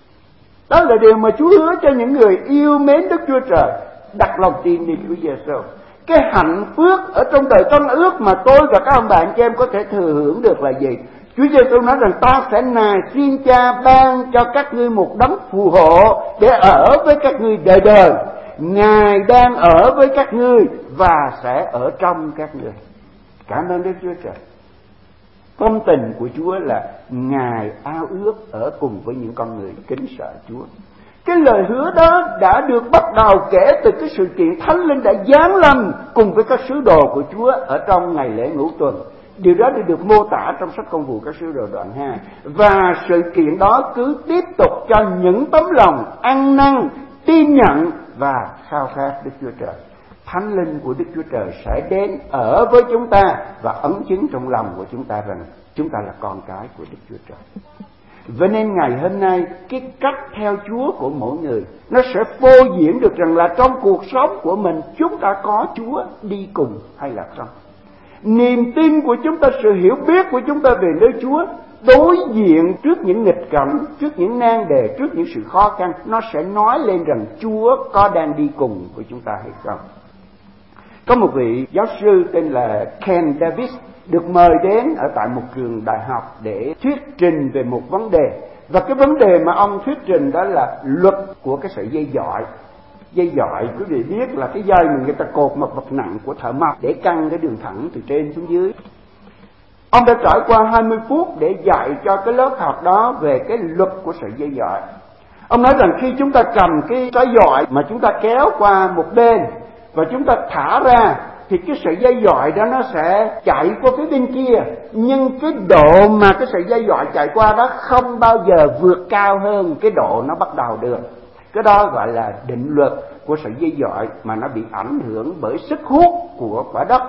Đó là điều mà Chúa hứa cho những người yêu mến Đức Chúa Trời, đặt lòng tin nơi Chúa Giêsu. Cái hạnh phúc ở trong đời Tân Ước mà tôi và các ông bà anh chị em có thể thừa hưởng được là gì? Chúa Giêsu nói rằng ta sẽ nài xin Cha ban cho các ngươi một đấng phù hộ để ở với các ngươi đời đời. Ngài đang ở với các ngươi và sẽ ở trong các ngươi. Cảm ơn Đức Chúa Trời. Tâm tình của Chúa là Ngài ao ước ở cùng với những con người kính sợ Chúa. Cái lời hứa đó đã được bắt đầu kể từ cái sự kiện Thánh Linh đã giáng lâm cùng với các sứ đồ của Chúa ở trong ngày lễ Ngũ Tuần. Điều đó được mô tả trong sách Công vụ các sứ đồ đoạn 2. Và sự kiện đó cứ tiếp tục cho những tấm lòng ăn năn, tin nhận và khao khát Đức Chúa Trời. Thánh Linh của Đức Chúa Trời sẽ đến ở với chúng ta và ấn chứng trong lòng của chúng ta rằng chúng ta là con cái của Đức Chúa Trời. Vậy nên ngày hôm nay cái cách theo Chúa của mỗi người nó sẽ phô diễn được rằng là trong cuộc sống của mình chúng ta có Chúa đi cùng hay là không. Niềm tin của chúng ta, sự hiểu biết của chúng ta về nơi Chúa đối diện trước những nghịch cảnh, trước những nan đề, trước những sự khó khăn, nó sẽ nói lên rằng Chúa có đang đi cùng với chúng ta hay không. Có một vị giáo sư tên là Ken Davis được mời đến ở tại một trường đại học để thuyết trình về một vấn đề. Và cái vấn đề mà ông thuyết trình đó là luật của cái sợi dây dọi. Dây dọi quý vị biết là cái dây mà người ta cột một vật nặng của thợ mộc để căng cái đường thẳng từ trên xuống dưới. Ông đã trải qua 20 phút để dạy cho cái lớp học đó về cái luật của sợi dây dọi. Ông nói rằng khi chúng ta cầm cái trái dọi mà chúng ta kéo qua một bên và chúng ta thả ra thì cái sợi dây dọi đó nó sẽ chạy qua phía bên kia, nhưng cái độ mà cái sợi dây dọi chạy qua đó không bao giờ vượt cao hơn cái độ nó bắt đầu được. Cái đó gọi là định luật của sợi dây dọi mà nó bị ảnh hưởng bởi sức hút của quả đất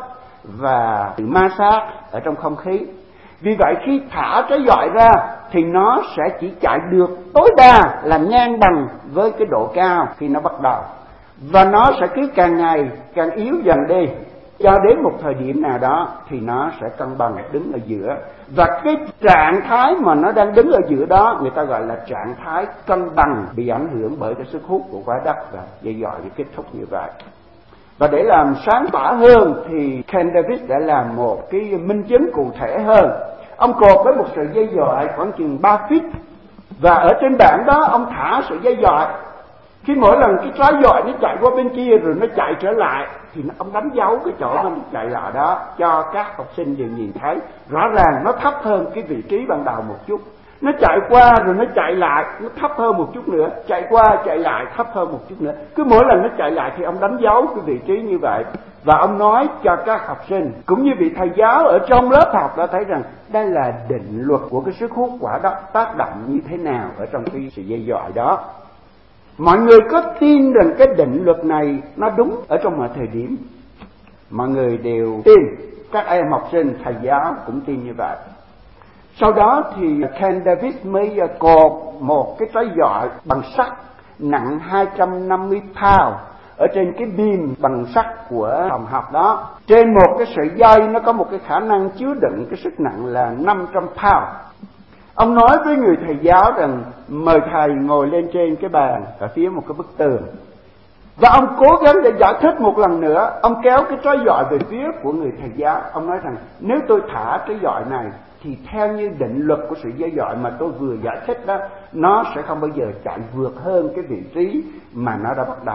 và sự ma sát ở trong không khí. Vì vậy khi thả trái dọi ra thì nó sẽ chỉ chạy được tối đa là ngang bằng với cái độ cao khi nó bắt đầu. Và nó sẽ cứ càng ngày càng yếu dần đi, cho đến một thời điểm nào đó thì nó sẽ cân bằng đứng ở giữa. Và cái trạng thái mà nó đang đứng ở giữa đó người ta gọi là trạng thái cân bằng, bị ảnh hưởng bởi cái sức hút của quả đất và dây dọi để kết thúc như vậy. Và để làm sáng tỏ hơn thì Ken Davis đã làm một cái minh chứng cụ thể hơn. Ông cột với một sợi dây dọi khoảng chừng 3 feet, và ở trên bảng đó ông thả sợi dây dọi. Khi mỗi lần cái trái dọi nó chạy qua bên kia rồi nó chạy trở lại thì ông đánh dấu cái chỗ nó chạy lại đó cho các học sinh đều nhìn thấy rõ ràng nó thấp hơn cái vị trí ban đầu một chút. Nó chạy qua rồi nó chạy lại, nó thấp hơn một chút nữa, chạy qua chạy lại thấp hơn một chút nữa. Cứ mỗi lần nó chạy lại thì ông đánh dấu cái vị trí như vậy. Và ông nói cho các học sinh cũng như vị thầy giáo ở trong lớp học đã thấy rằng đây là định luật của cái sức hút quả đất tác động như thế nào ở trong cái sợi dây dọi đó. Mọi người có tin rằng cái định luật này nó đúng ở trong mọi thời điểm. Mọi người đều tin, các em học sinh, thầy giáo cũng tin như vậy. Sau đó thì Ken Davis mới cột một cái trái dọi bằng sắt nặng 250 pound ở trên cái beam bằng sắt của phòng học đó. Trên một cái sợi dây nó có một cái khả năng chứa đựng cái sức nặng là 500 pound. Ông nói với người thầy giáo rằng mời thầy ngồi lên trên cái bàn ở phía một cái bức tường. Và ông cố gắng để giải thích một lần nữa. Ông kéo cái trái dọi về phía của người thầy giáo. Ông nói rằng nếu tôi thả trái dọi này thì theo như định luật của sự dây dọi mà tôi vừa giải thích đó, nó sẽ không bao giờ chạy vượt hơn cái vị trí mà nó đã bắt đầu.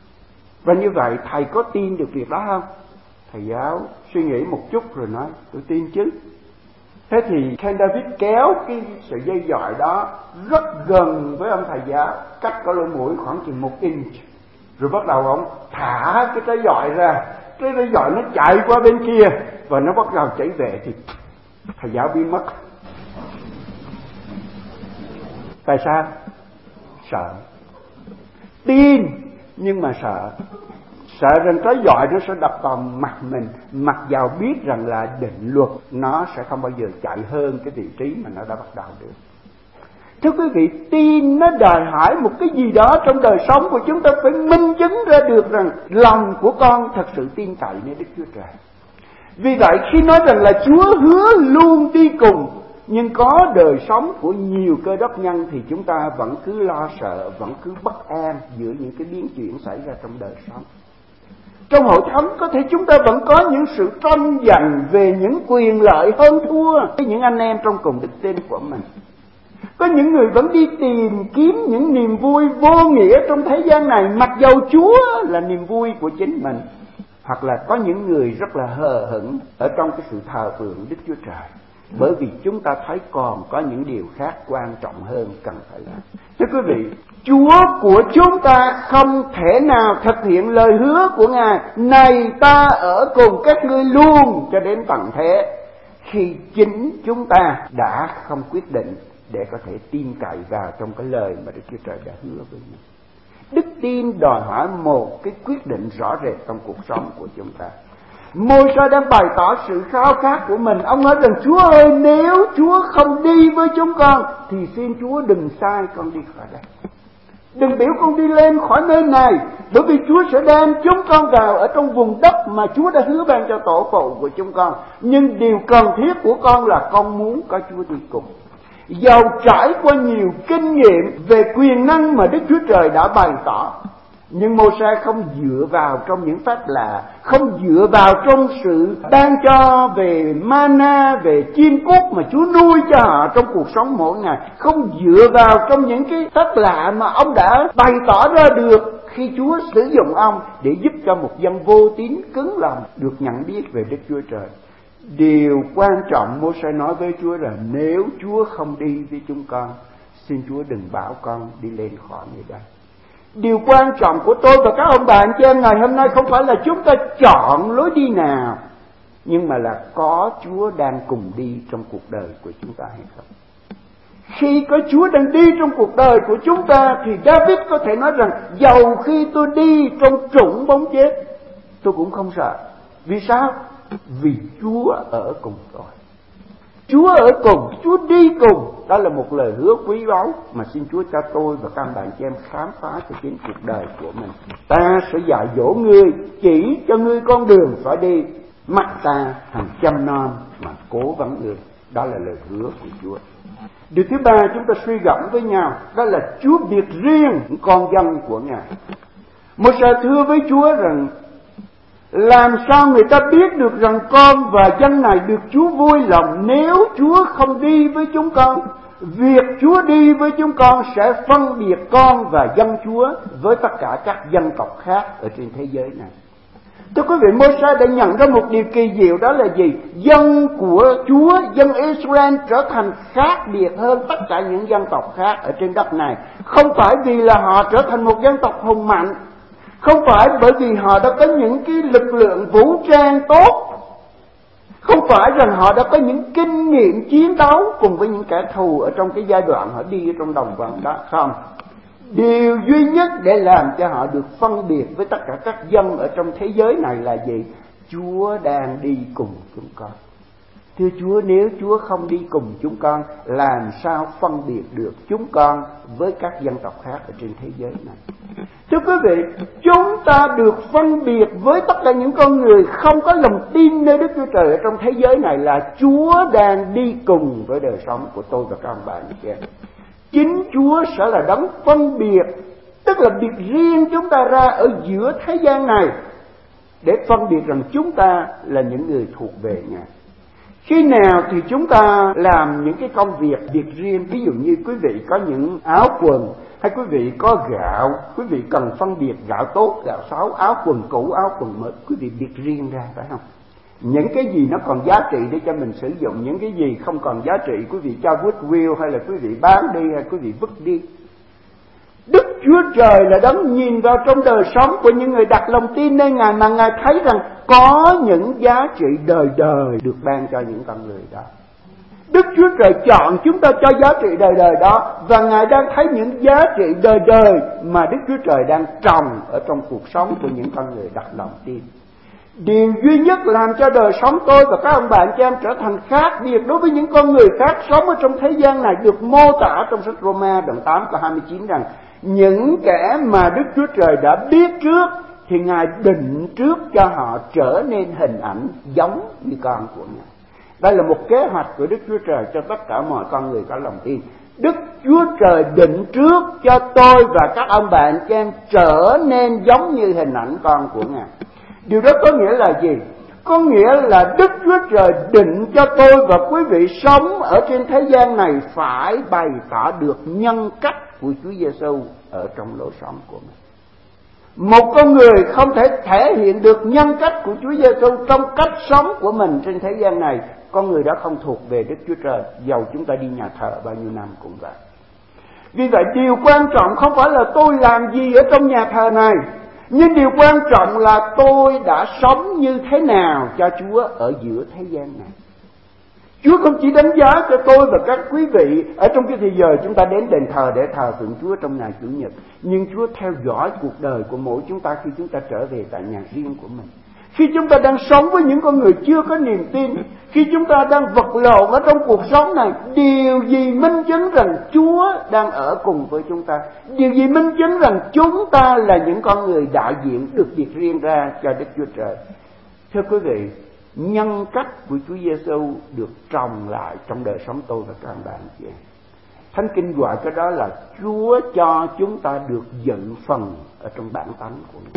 Và như vậy thầy có tin được việc đó không? Thầy giáo suy nghĩ một chút rồi nói tôi tin chứ. Thế thì Ken Davis kéo cái sợi dây dọi đó rất gần với ông thầy giáo, cách có lỗ mũi khoảng chừng 1 inch. Rồi bắt đầu ông thả cái trái dọi ra, cái trái dọi nó chạy qua bên kia và nó bắt đầu chảy về, thì thầy giáo biến mất. Tại sao? Sợ. Tin nhưng mà sợ. Sợ rằng trái dọi nó sẽ đập vào mặt mình, mặc dầu biết rằng là định luật nó sẽ không bao giờ chạy hơn cái vị trí mà nó đã bắt đầu được. Thưa quý vị, tin nó đòi hỏi một cái gì đó trong đời sống của chúng ta phải minh chứng ra được rằng lòng của con thật sự tin cậy nơi Đức Chúa Trời. Vì vậy khi nói rằng là Chúa hứa luôn đi cùng, nhưng có đời sống của nhiều cơ đốc nhân thì chúng ta vẫn cứ lo sợ, vẫn cứ bất an giữa những cái biến chuyển xảy ra trong đời sống. Trong hội thánh có thể chúng ta vẫn có những sự tranh giành về những quyền lợi hơn thua với những anh em trong cùng đức tin của mình. Có những người vẫn đi tìm kiếm những niềm vui vô nghĩa trong thế gian này, mặc dầu Chúa là niềm vui của chính mình. Hoặc là có những người rất là hờ hững ở trong cái sự thờ phượng Đức Chúa Trời, bởi vì chúng ta thấy còn có những điều khác quan trọng hơn cần phải làm. Thưa quý vị, Chúa của chúng ta không thể nào thực hiện lời hứa của Ngài: này ta ở cùng các ngươi luôn cho đến tận thế, khi chính chúng ta đã không quyết định để có thể tin cậy vào trong cái lời mà Đức Chúa Trời đã hứa với mình. Đức tin đòi hỏi một cái quyết định rõ rệt trong cuộc sống của chúng ta. Môi-se đang bày tỏ sự khao khát của mình. Ông nói rằng: Chúa ơi, nếu Chúa không đi với chúng con thì xin Chúa đừng sai con đi khỏi đây. Đừng biểu con đi lên khỏi nơi này, bởi vì Chúa sẽ đem chúng con vào ở trong vùng đất mà Chúa đã hứa ban cho tổ phụ của chúng con. Nhưng điều cần thiết của con là con muốn có Chúa đi cùng. Dầu trải qua nhiều kinh nghiệm về quyền năng mà Đức Chúa Trời đã bày tỏ, nhưng Môi-se không dựa vào trong những phép lạ, không dựa vào trong sự ban cho về mana, về chim cút mà Chúa nuôi cho họ trong cuộc sống mỗi ngày, không dựa vào trong những cái phép lạ mà ông đã bày tỏ ra được khi Chúa sử dụng ông để giúp cho một dân vô tín cứng lòng được nhận biết về Đức Chúa Trời. Điều quan trọng Môi-se nói với Chúa là: nếu Chúa không đi với chúng con, xin Chúa đừng bảo con đi lên khỏi nơi đây. Điều quan trọng của tôi và các ông bà anh chị em ngày hôm nay không phải là chúng ta chọn lối đi nào, nhưng mà là có Chúa đang cùng đi trong cuộc đời của chúng ta hay không. Khi có Chúa đang đi trong cuộc đời của chúng ta thì David có thể nói rằng: dầu khi tôi đi trong trũng bóng chết, tôi cũng không sợ. Vì sao? Vì Chúa ở cùng tôi. Chúa ở cùng, Chúa đi cùng. Đó là một lời hứa quý báu mà xin Chúa cho tôi và các bạn chị em khám phá cho chính cuộc đời của mình. Ta sẽ dạy dỗ ngươi, chỉ cho ngươi con đường phải đi. Mắt ta hằng chăm nom mà cố vấn ngươi. Đó là lời hứa của Chúa. Điều thứ ba chúng ta suy gẫm với nhau, đó là Chúa biệt riêng những con dân của Ngài. Môi-se thưa với Chúa rằng: làm sao người ta biết được rằng con và dân này được Chúa vui lòng nếu Chúa không đi với chúng con? Việc Chúa đi với chúng con sẽ phân biệt con và dân Chúa với tất cả các dân tộc khác ở trên thế giới này. Thưa quý vị, Môi-se đã nhận ra một điều kỳ diệu, đó là gì? Dân của Chúa, dân Israel trở thành khác biệt hơn tất cả những dân tộc khác ở trên đất này. Không phải vì là họ trở thành một dân tộc hùng mạnh, không phải bởi vì họ đã có những cái lực lượng vũ trang tốt, không phải rằng họ đã có những kinh nghiệm chiến đấu cùng với những kẻ thù ở trong cái giai đoạn họ đi ở trong đồng vắng đó. Không. Điều duy nhất để làm cho họ được phân biệt với tất cả các dân ở trong thế giới này là gì? Chúa đang đi cùng chúng con. Thưa Chúa, nếu Chúa không đi cùng chúng con, làm sao phân biệt được chúng con với các dân tộc khác ở trên thế giới này? Thưa quý vị, chúng ta được phân biệt với tất cả những con người không có lòng tin nơi Đức Chúa Trời ở trong thế giới này là Chúa đang đi cùng với đời sống của tôi và các ông bà anh chị em. Chính Chúa sẽ là đấng phân biệt, tức là biệt riêng chúng ta ra ở giữa thế gian này để phân biệt rằng chúng ta là những người thuộc về Ngài. Khi nào thì chúng ta làm những cái công việc biệt riêng, ví dụ như quý vị có những áo quần, hay quý vị có gạo, quý vị cần phân biệt gạo tốt, gạo xấu, áo quần cũ, áo quần mới, quý vị biệt riêng ra, phải không? Những cái gì nó còn giá trị để cho mình sử dụng, những cái gì không còn giá trị quý vị cho goodwill, hay là quý vị bán đi, hay quý vị vứt đi. Đức Chúa Trời là đấng nhìn vào trong đời sống của những người đặt lòng tin nơi Ngài, mà Ngài thấy rằng có những giá trị đời đời được ban cho những con người đó. Đức Chúa Trời chọn chúng ta cho giá trị đời đời đó, và Ngài đang thấy những giá trị đời đời mà Đức Chúa Trời đang trồng ở trong cuộc sống của những con người đặt lòng tin. Điều duy nhất làm cho đời sống tôi và các ông bạn chị em trở thành khác biệt đối với những con người khác sống ở trong thế gian này được mô tả trong sách Roma đoạn 8 câu 29 rằng những kẻ mà Đức Chúa Trời đã biết trước thì Ngài định trước cho họ trở nên hình ảnh giống như con của Ngài. Đây là một kế hoạch của Đức Chúa Trời cho tất cả mọi con người có lòng tin. Đức Chúa Trời định trước cho tôi và các ông bạn chị em trở nên giống như hình ảnh con của Ngài. Điều đó có nghĩa là gì? Có nghĩa là Đức Chúa Trời định cho tôi và quý vị sống ở trên thế gian này phải bày tỏ được nhân cách của Chúa Giêsu ở trong lối sống của mình. Một con người không thể thể hiện được nhân cách của Chúa Giêsu trong cách sống của mình trên thế gian này, con người đó không thuộc về Đức Chúa Trời, dầu chúng ta đi nhà thờ bao nhiêu năm cũng vậy. Vì vậy điều quan trọng không phải là tôi làm gì ở trong nhà thờ này, nhưng điều quan trọng là tôi đã sống như thế nào cho Chúa ở giữa thế gian này. Chúa không chỉ đánh giá cho tôi và các quý vị ở trong cái thời giờ chúng ta đến đền thờ để thờ phượng Chúa trong ngày Chủ nhật, nhưng Chúa theo dõi cuộc đời của mỗi chúng ta khi chúng ta trở về tại nhà riêng của mình. Khi chúng ta đang sống với những con người chưa có niềm tin, khi chúng ta đang vật lộn ở trong cuộc sống này, điều gì minh chứng rằng Chúa đang ở cùng với chúng ta? Điều gì minh chứng rằng chúng ta là những con người đại diện được biệt riêng ra cho Đức Chúa Trời? Thưa quý vị, nhân cách của Chúa Giêsu được trồng lại trong đời sống tôi và các bạn chị. Thánh Kinh gọi cái đó là Chúa cho chúng ta được dựng phần ở trong bản tánh của mình.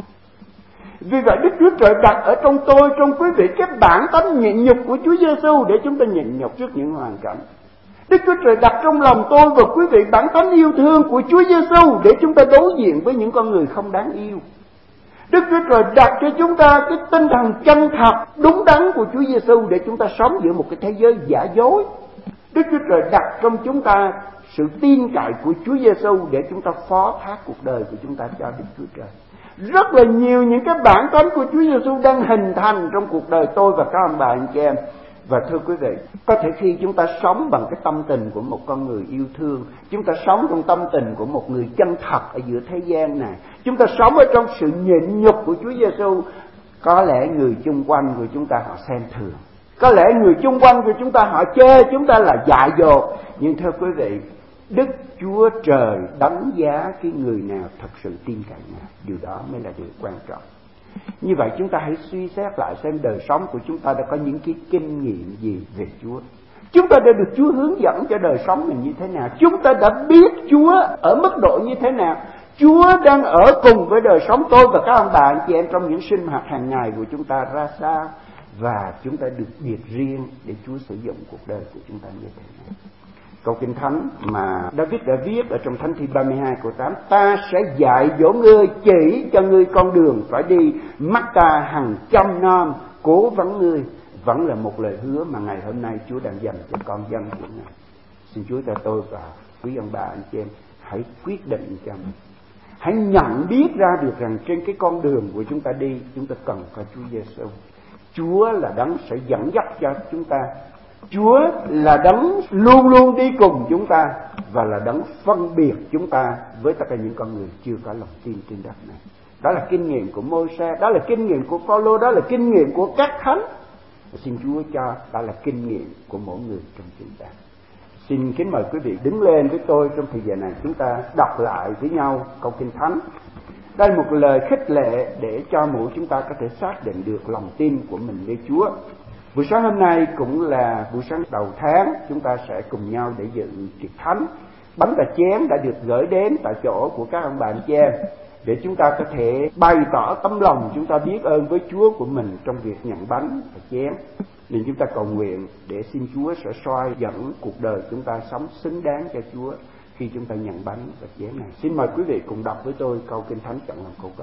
Vì vậy Đức Chúa Trời đặt ở trong tôi, trong quý vị cái bản tánh nhịn nhục của Chúa Giêsu để chúng ta nhịn nhục trước những hoàn cảnh. Đức Chúa Trời đặt trong lòng tôi và quý vị bản tánh yêu thương của Chúa Giêsu để chúng ta đối diện với những con người không đáng yêu. Đức Chúa Trời đặt cho chúng ta cái tinh thần chân thật, đúng đắn của Chúa Giêsu để chúng ta sống giữa một cái thế giới giả dối. Đức Chúa Trời đặt trong chúng ta sự tin cậy của Chúa Giêsu để chúng ta phó thác cuộc đời của chúng ta cho Đức Chúa Trời. Rất là nhiều những cái bản tánh của Chúa Giêsu đang hình thành trong cuộc đời tôi và các ông bà anh chị em. Và thưa quý vị, có thể khi chúng ta sống bằng cái tâm tình của một con người yêu thương, chúng ta sống trong tâm tình của một người chân thật ở giữa thế gian này, chúng ta sống ở trong sự nhịn nhục của Chúa Giêsu, có lẽ người chung quanh của chúng ta họ xem thường, có lẽ người chung quanh của chúng ta họ chê chúng ta là dại dột. Nhưng thưa quý vị, Đức Chúa Trời đánh giá cái người nào thật sự tin cậy Ngài. Điều đó mới là điều quan trọng. Như vậy chúng ta hãy suy xét lại xem đời sống của chúng ta đã có những cái kinh nghiệm gì về Chúa. Chúng ta đã được Chúa hướng dẫn cho đời sống mình như thế nào. Chúng ta đã biết Chúa ở mức độ như thế nào. Chúa đang ở cùng với đời sống tôi và các ông bà anh chị em trong những sinh hoạt hàng ngày của chúng ta ra sao. Và chúng ta được biệt riêng để Chúa sử dụng cuộc đời của chúng ta như thế nào. Câu Kinh Thánh mà David đã viết ở trong Thánh Thi 32 câu 8: Ta sẽ dạy dỗ ngươi, chỉ cho ngươi con đường phải đi, mắt ta hằng chăm nom cố vấn ngươi. Vẫn là một lời hứa mà ngày hôm nay Chúa đang dành cho con dân của Ngài. Xin Chúa cho tôi và quý ông bà anh chị em hãy quyết định cho mình, hãy nhận biết ra được rằng trên cái con đường của chúng ta đi, chúng ta cần có Chúa Giêsu. Chúa là đấng sẽ dẫn dắt cho chúng ta. Chúa là đấng luôn luôn đi cùng chúng ta và là đấng phân biệt chúng ta với tất cả những con người chưa có lòng tin trên đất này. Đó là kinh nghiệm của Môi-se, đó là kinh nghiệm của Phao-lô, đó là kinh nghiệm của các thánh. Xin Chúa cho đó là kinh nghiệm của mỗi người trong chúng ta. Xin kính mời quý vị đứng lên với tôi trong thời giờ này, chúng ta đọc lại với nhau câu Kinh Thánh. Đây là một lời khích lệ để cho mỗi chúng ta có thể xác định được lòng tin của mình với Chúa. Buổi sáng hôm nay cũng là buổi sáng đầu tháng, chúng ta sẽ cùng nhau để dự tiệc thánh. Bánh và chén đã được gửi đến tại chỗ của các ông bà anh chị em để chúng ta có thể bày tỏ tấm lòng chúng ta biết ơn với Chúa của mình trong việc nhận bánh và chén. Nên chúng ta cầu nguyện để xin Chúa sẽ soi dẫn cuộc đời chúng ta sống xứng đáng cho Chúa khi chúng ta nhận bánh và chén này. Xin mời quý vị cùng đọc với tôi câu Kinh Thánh chọn làm câu đó.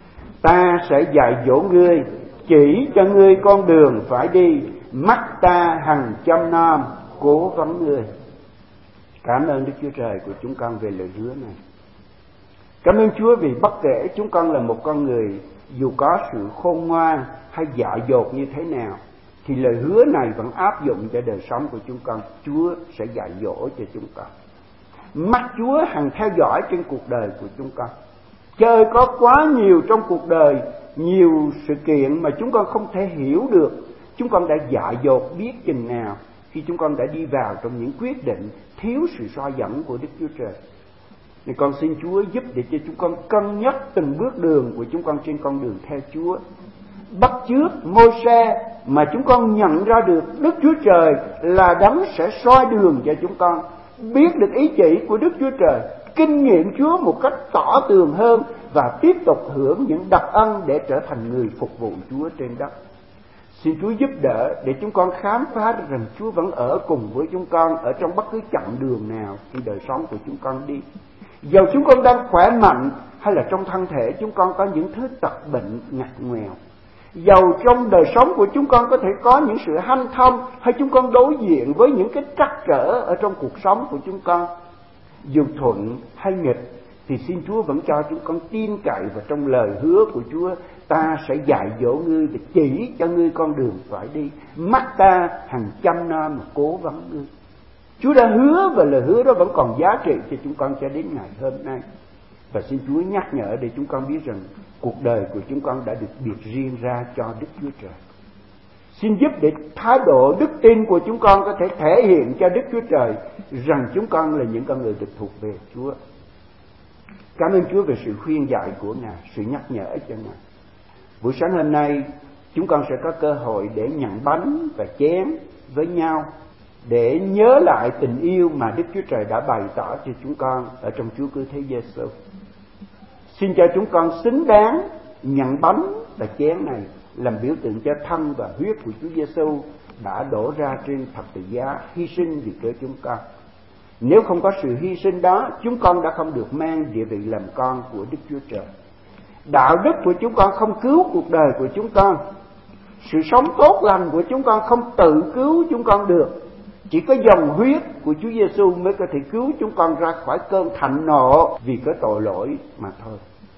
Ta sẽ dạy dỗ ngươi, chỉ cho ngươi con đường phải đi, mắt ta hằng chăm nom cố vấn ngươi. Cảm ơn Đức Chúa Trời của chúng con về lời hứa này. Cảm ơn Chúa vì bất kể chúng con là một con người dù có sự khôn ngoan hay dại dột như thế nào, thì lời hứa này vẫn áp dụng cho đời sống của chúng con. Chúa sẽ dạy dỗ cho chúng con. Mắt Chúa hằng theo dõi trên cuộc đời của chúng con. Trời có quá nhiều trong cuộc đời, nhiều sự kiện mà chúng con không thể hiểu được. Chúng con đã dại dột biết chừng nào khi chúng con đã đi vào trong những quyết định thiếu sự soi dẫn của Đức Chúa Trời. Thì con xin Chúa giúp để cho chúng con cân nhắc từng bước đường của chúng con trên con đường theo Chúa. Bắt chước Môi-se mà chúng con nhận ra được Đức Chúa Trời là đấng sẽ soi đường cho chúng con, biết được ý chỉ của Đức Chúa Trời, kinh nghiệm Chúa một cách tỏ tường hơn và tiếp tục hưởng những đặc ân để trở thành người phục vụ Chúa trên đất. Xin Chúa giúp đỡ để chúng con khám phá được rằng Chúa vẫn ở cùng với chúng con ở trong bất cứ chặng đường nào khi đời sống của chúng con đi. Dầu chúng con đang khỏe mạnh hay là trong thân thể chúng con có những thứ tật bệnh ngặt nghèo, dầu trong đời sống của chúng con có thể có những sự hanh thông hay chúng con đối diện với những cái trắc trở ở trong cuộc sống của chúng con, dù thuận hay nghịch, thì xin Chúa vẫn cho chúng con tin cậy vào trong lời hứa của Chúa. Ta sẽ dạy dỗ ngươi và chỉ cho ngươi con đường phải đi. Mắt ta hằng chăm nom mà cố vấn ngươi. Chúa đã hứa và lời hứa đó vẫn còn giá trị cho chúng con cho đến ngày hôm nay. Và xin Chúa nhắc nhở để chúng con biết rằng cuộc đời của chúng con đã được biệt riêng ra cho Đức Chúa Trời. Xin giúp để thái độ đức tin của chúng con có thể thể hiện cho Đức Chúa Trời rằng chúng con là những con người được thuộc về Chúa. Cảm ơn Chúa về sự khuyên dạy của Ngài, sự nhắc nhở cho Ngài. Buổi sáng hôm nay chúng con sẽ có cơ hội để nhận bánh và chén với nhau, để nhớ lại tình yêu mà Đức Chúa Trời đã bày tỏ cho chúng con ở trong Chúa Cứu Thế Giêsu. Xin cho chúng con xứng đáng nhận bánh và chén này làm biểu tượng cho thân và huyết của Chúa Giêsu đã đổ ra trên thập tự giá, hy sinh vì cớ chúng con. Nếu không có sự hy sinh đó, chúng con đã không được mang địa vị làm con của Đức Chúa Trời. Đạo đức của chúng con không cứu cuộc đời của chúng con. Sự sống tốt lành của chúng con không tự cứu chúng con được. Chỉ có dòng huyết của Chúa Giêsu mới có thể cứu chúng con ra khỏi cơn thạnh nộ vì cái tội lỗi mà thôi.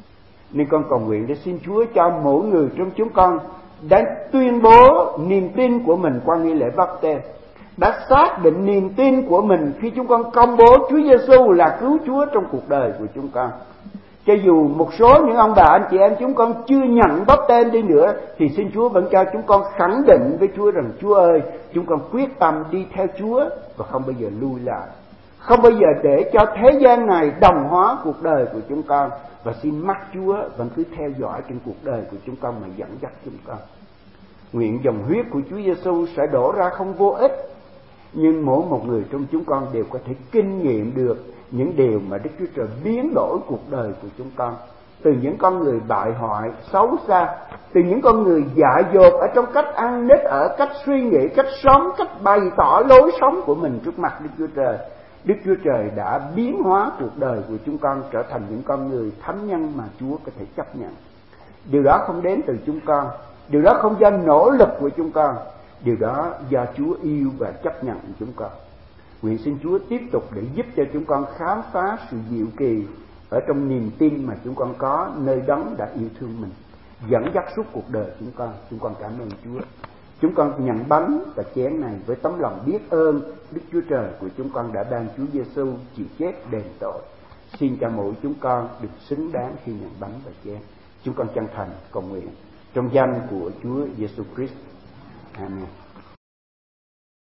Nên con cầu nguyện để xin Chúa cho mỗi người trong chúng con đã tuyên bố niềm tin của mình qua nghi lễ báp-têm, đã xác định niềm tin của mình khi chúng con công bố Chúa Giêsu là cứu Chúa trong cuộc đời của chúng con. Cho dù một số những ông bà anh chị em chúng con chưa nhận báp-têm đi nữa, thì xin Chúa vẫn cho chúng con khẳng định với Chúa rằng Chúa ơi, chúng con quyết tâm đi theo Chúa và không bao giờ lui lại, không bao giờ để cho thế gian này đồng hóa cuộc đời của chúng con. Và xin mắt Chúa vẫn cứ theo dõi trên cuộc đời của chúng con mà dẫn dắt chúng con. Nguyện dòng huyết của Chúa Giêsu sẽ đổ ra không vô ích, nhưng mỗi một người trong chúng con đều có thể kinh nghiệm được những điều mà Đức Chúa Trời biến đổi cuộc đời của chúng con. Từ những con người bại hoại, xấu xa, từ những con người dại dột ở trong cách ăn nết ở, cách suy nghĩ, cách sống, cách bày tỏ lối sống của mình trước mặt Đức Chúa Trời. Đức Chúa Trời đã biến hóa cuộc đời của chúng con trở thành những con người thánh nhân mà Chúa có thể chấp nhận. Điều đó không đến từ chúng con, điều đó không do nỗ lực của chúng con, điều đó do Chúa yêu và chấp nhận chúng con. Nguyện xin Chúa tiếp tục để giúp cho chúng con khám phá sự diệu kỳ ở trong niềm tin mà chúng con có nơi Đấng đã yêu thương mình, dẫn dắt suốt cuộc đời chúng con. Chúng con cảm ơn Chúa. Chúng con nhận bánh và chén này với tấm lòng biết ơn Đức Chúa Trời của chúng con đã ban Chúa Giêsu chịu chết đền tội. Xin cho mỗi chúng con được xứng đáng khi nhận bánh và chén. Chúng con chân thành cầu nguyện trong danh của Chúa Giêsu Christ. Amen.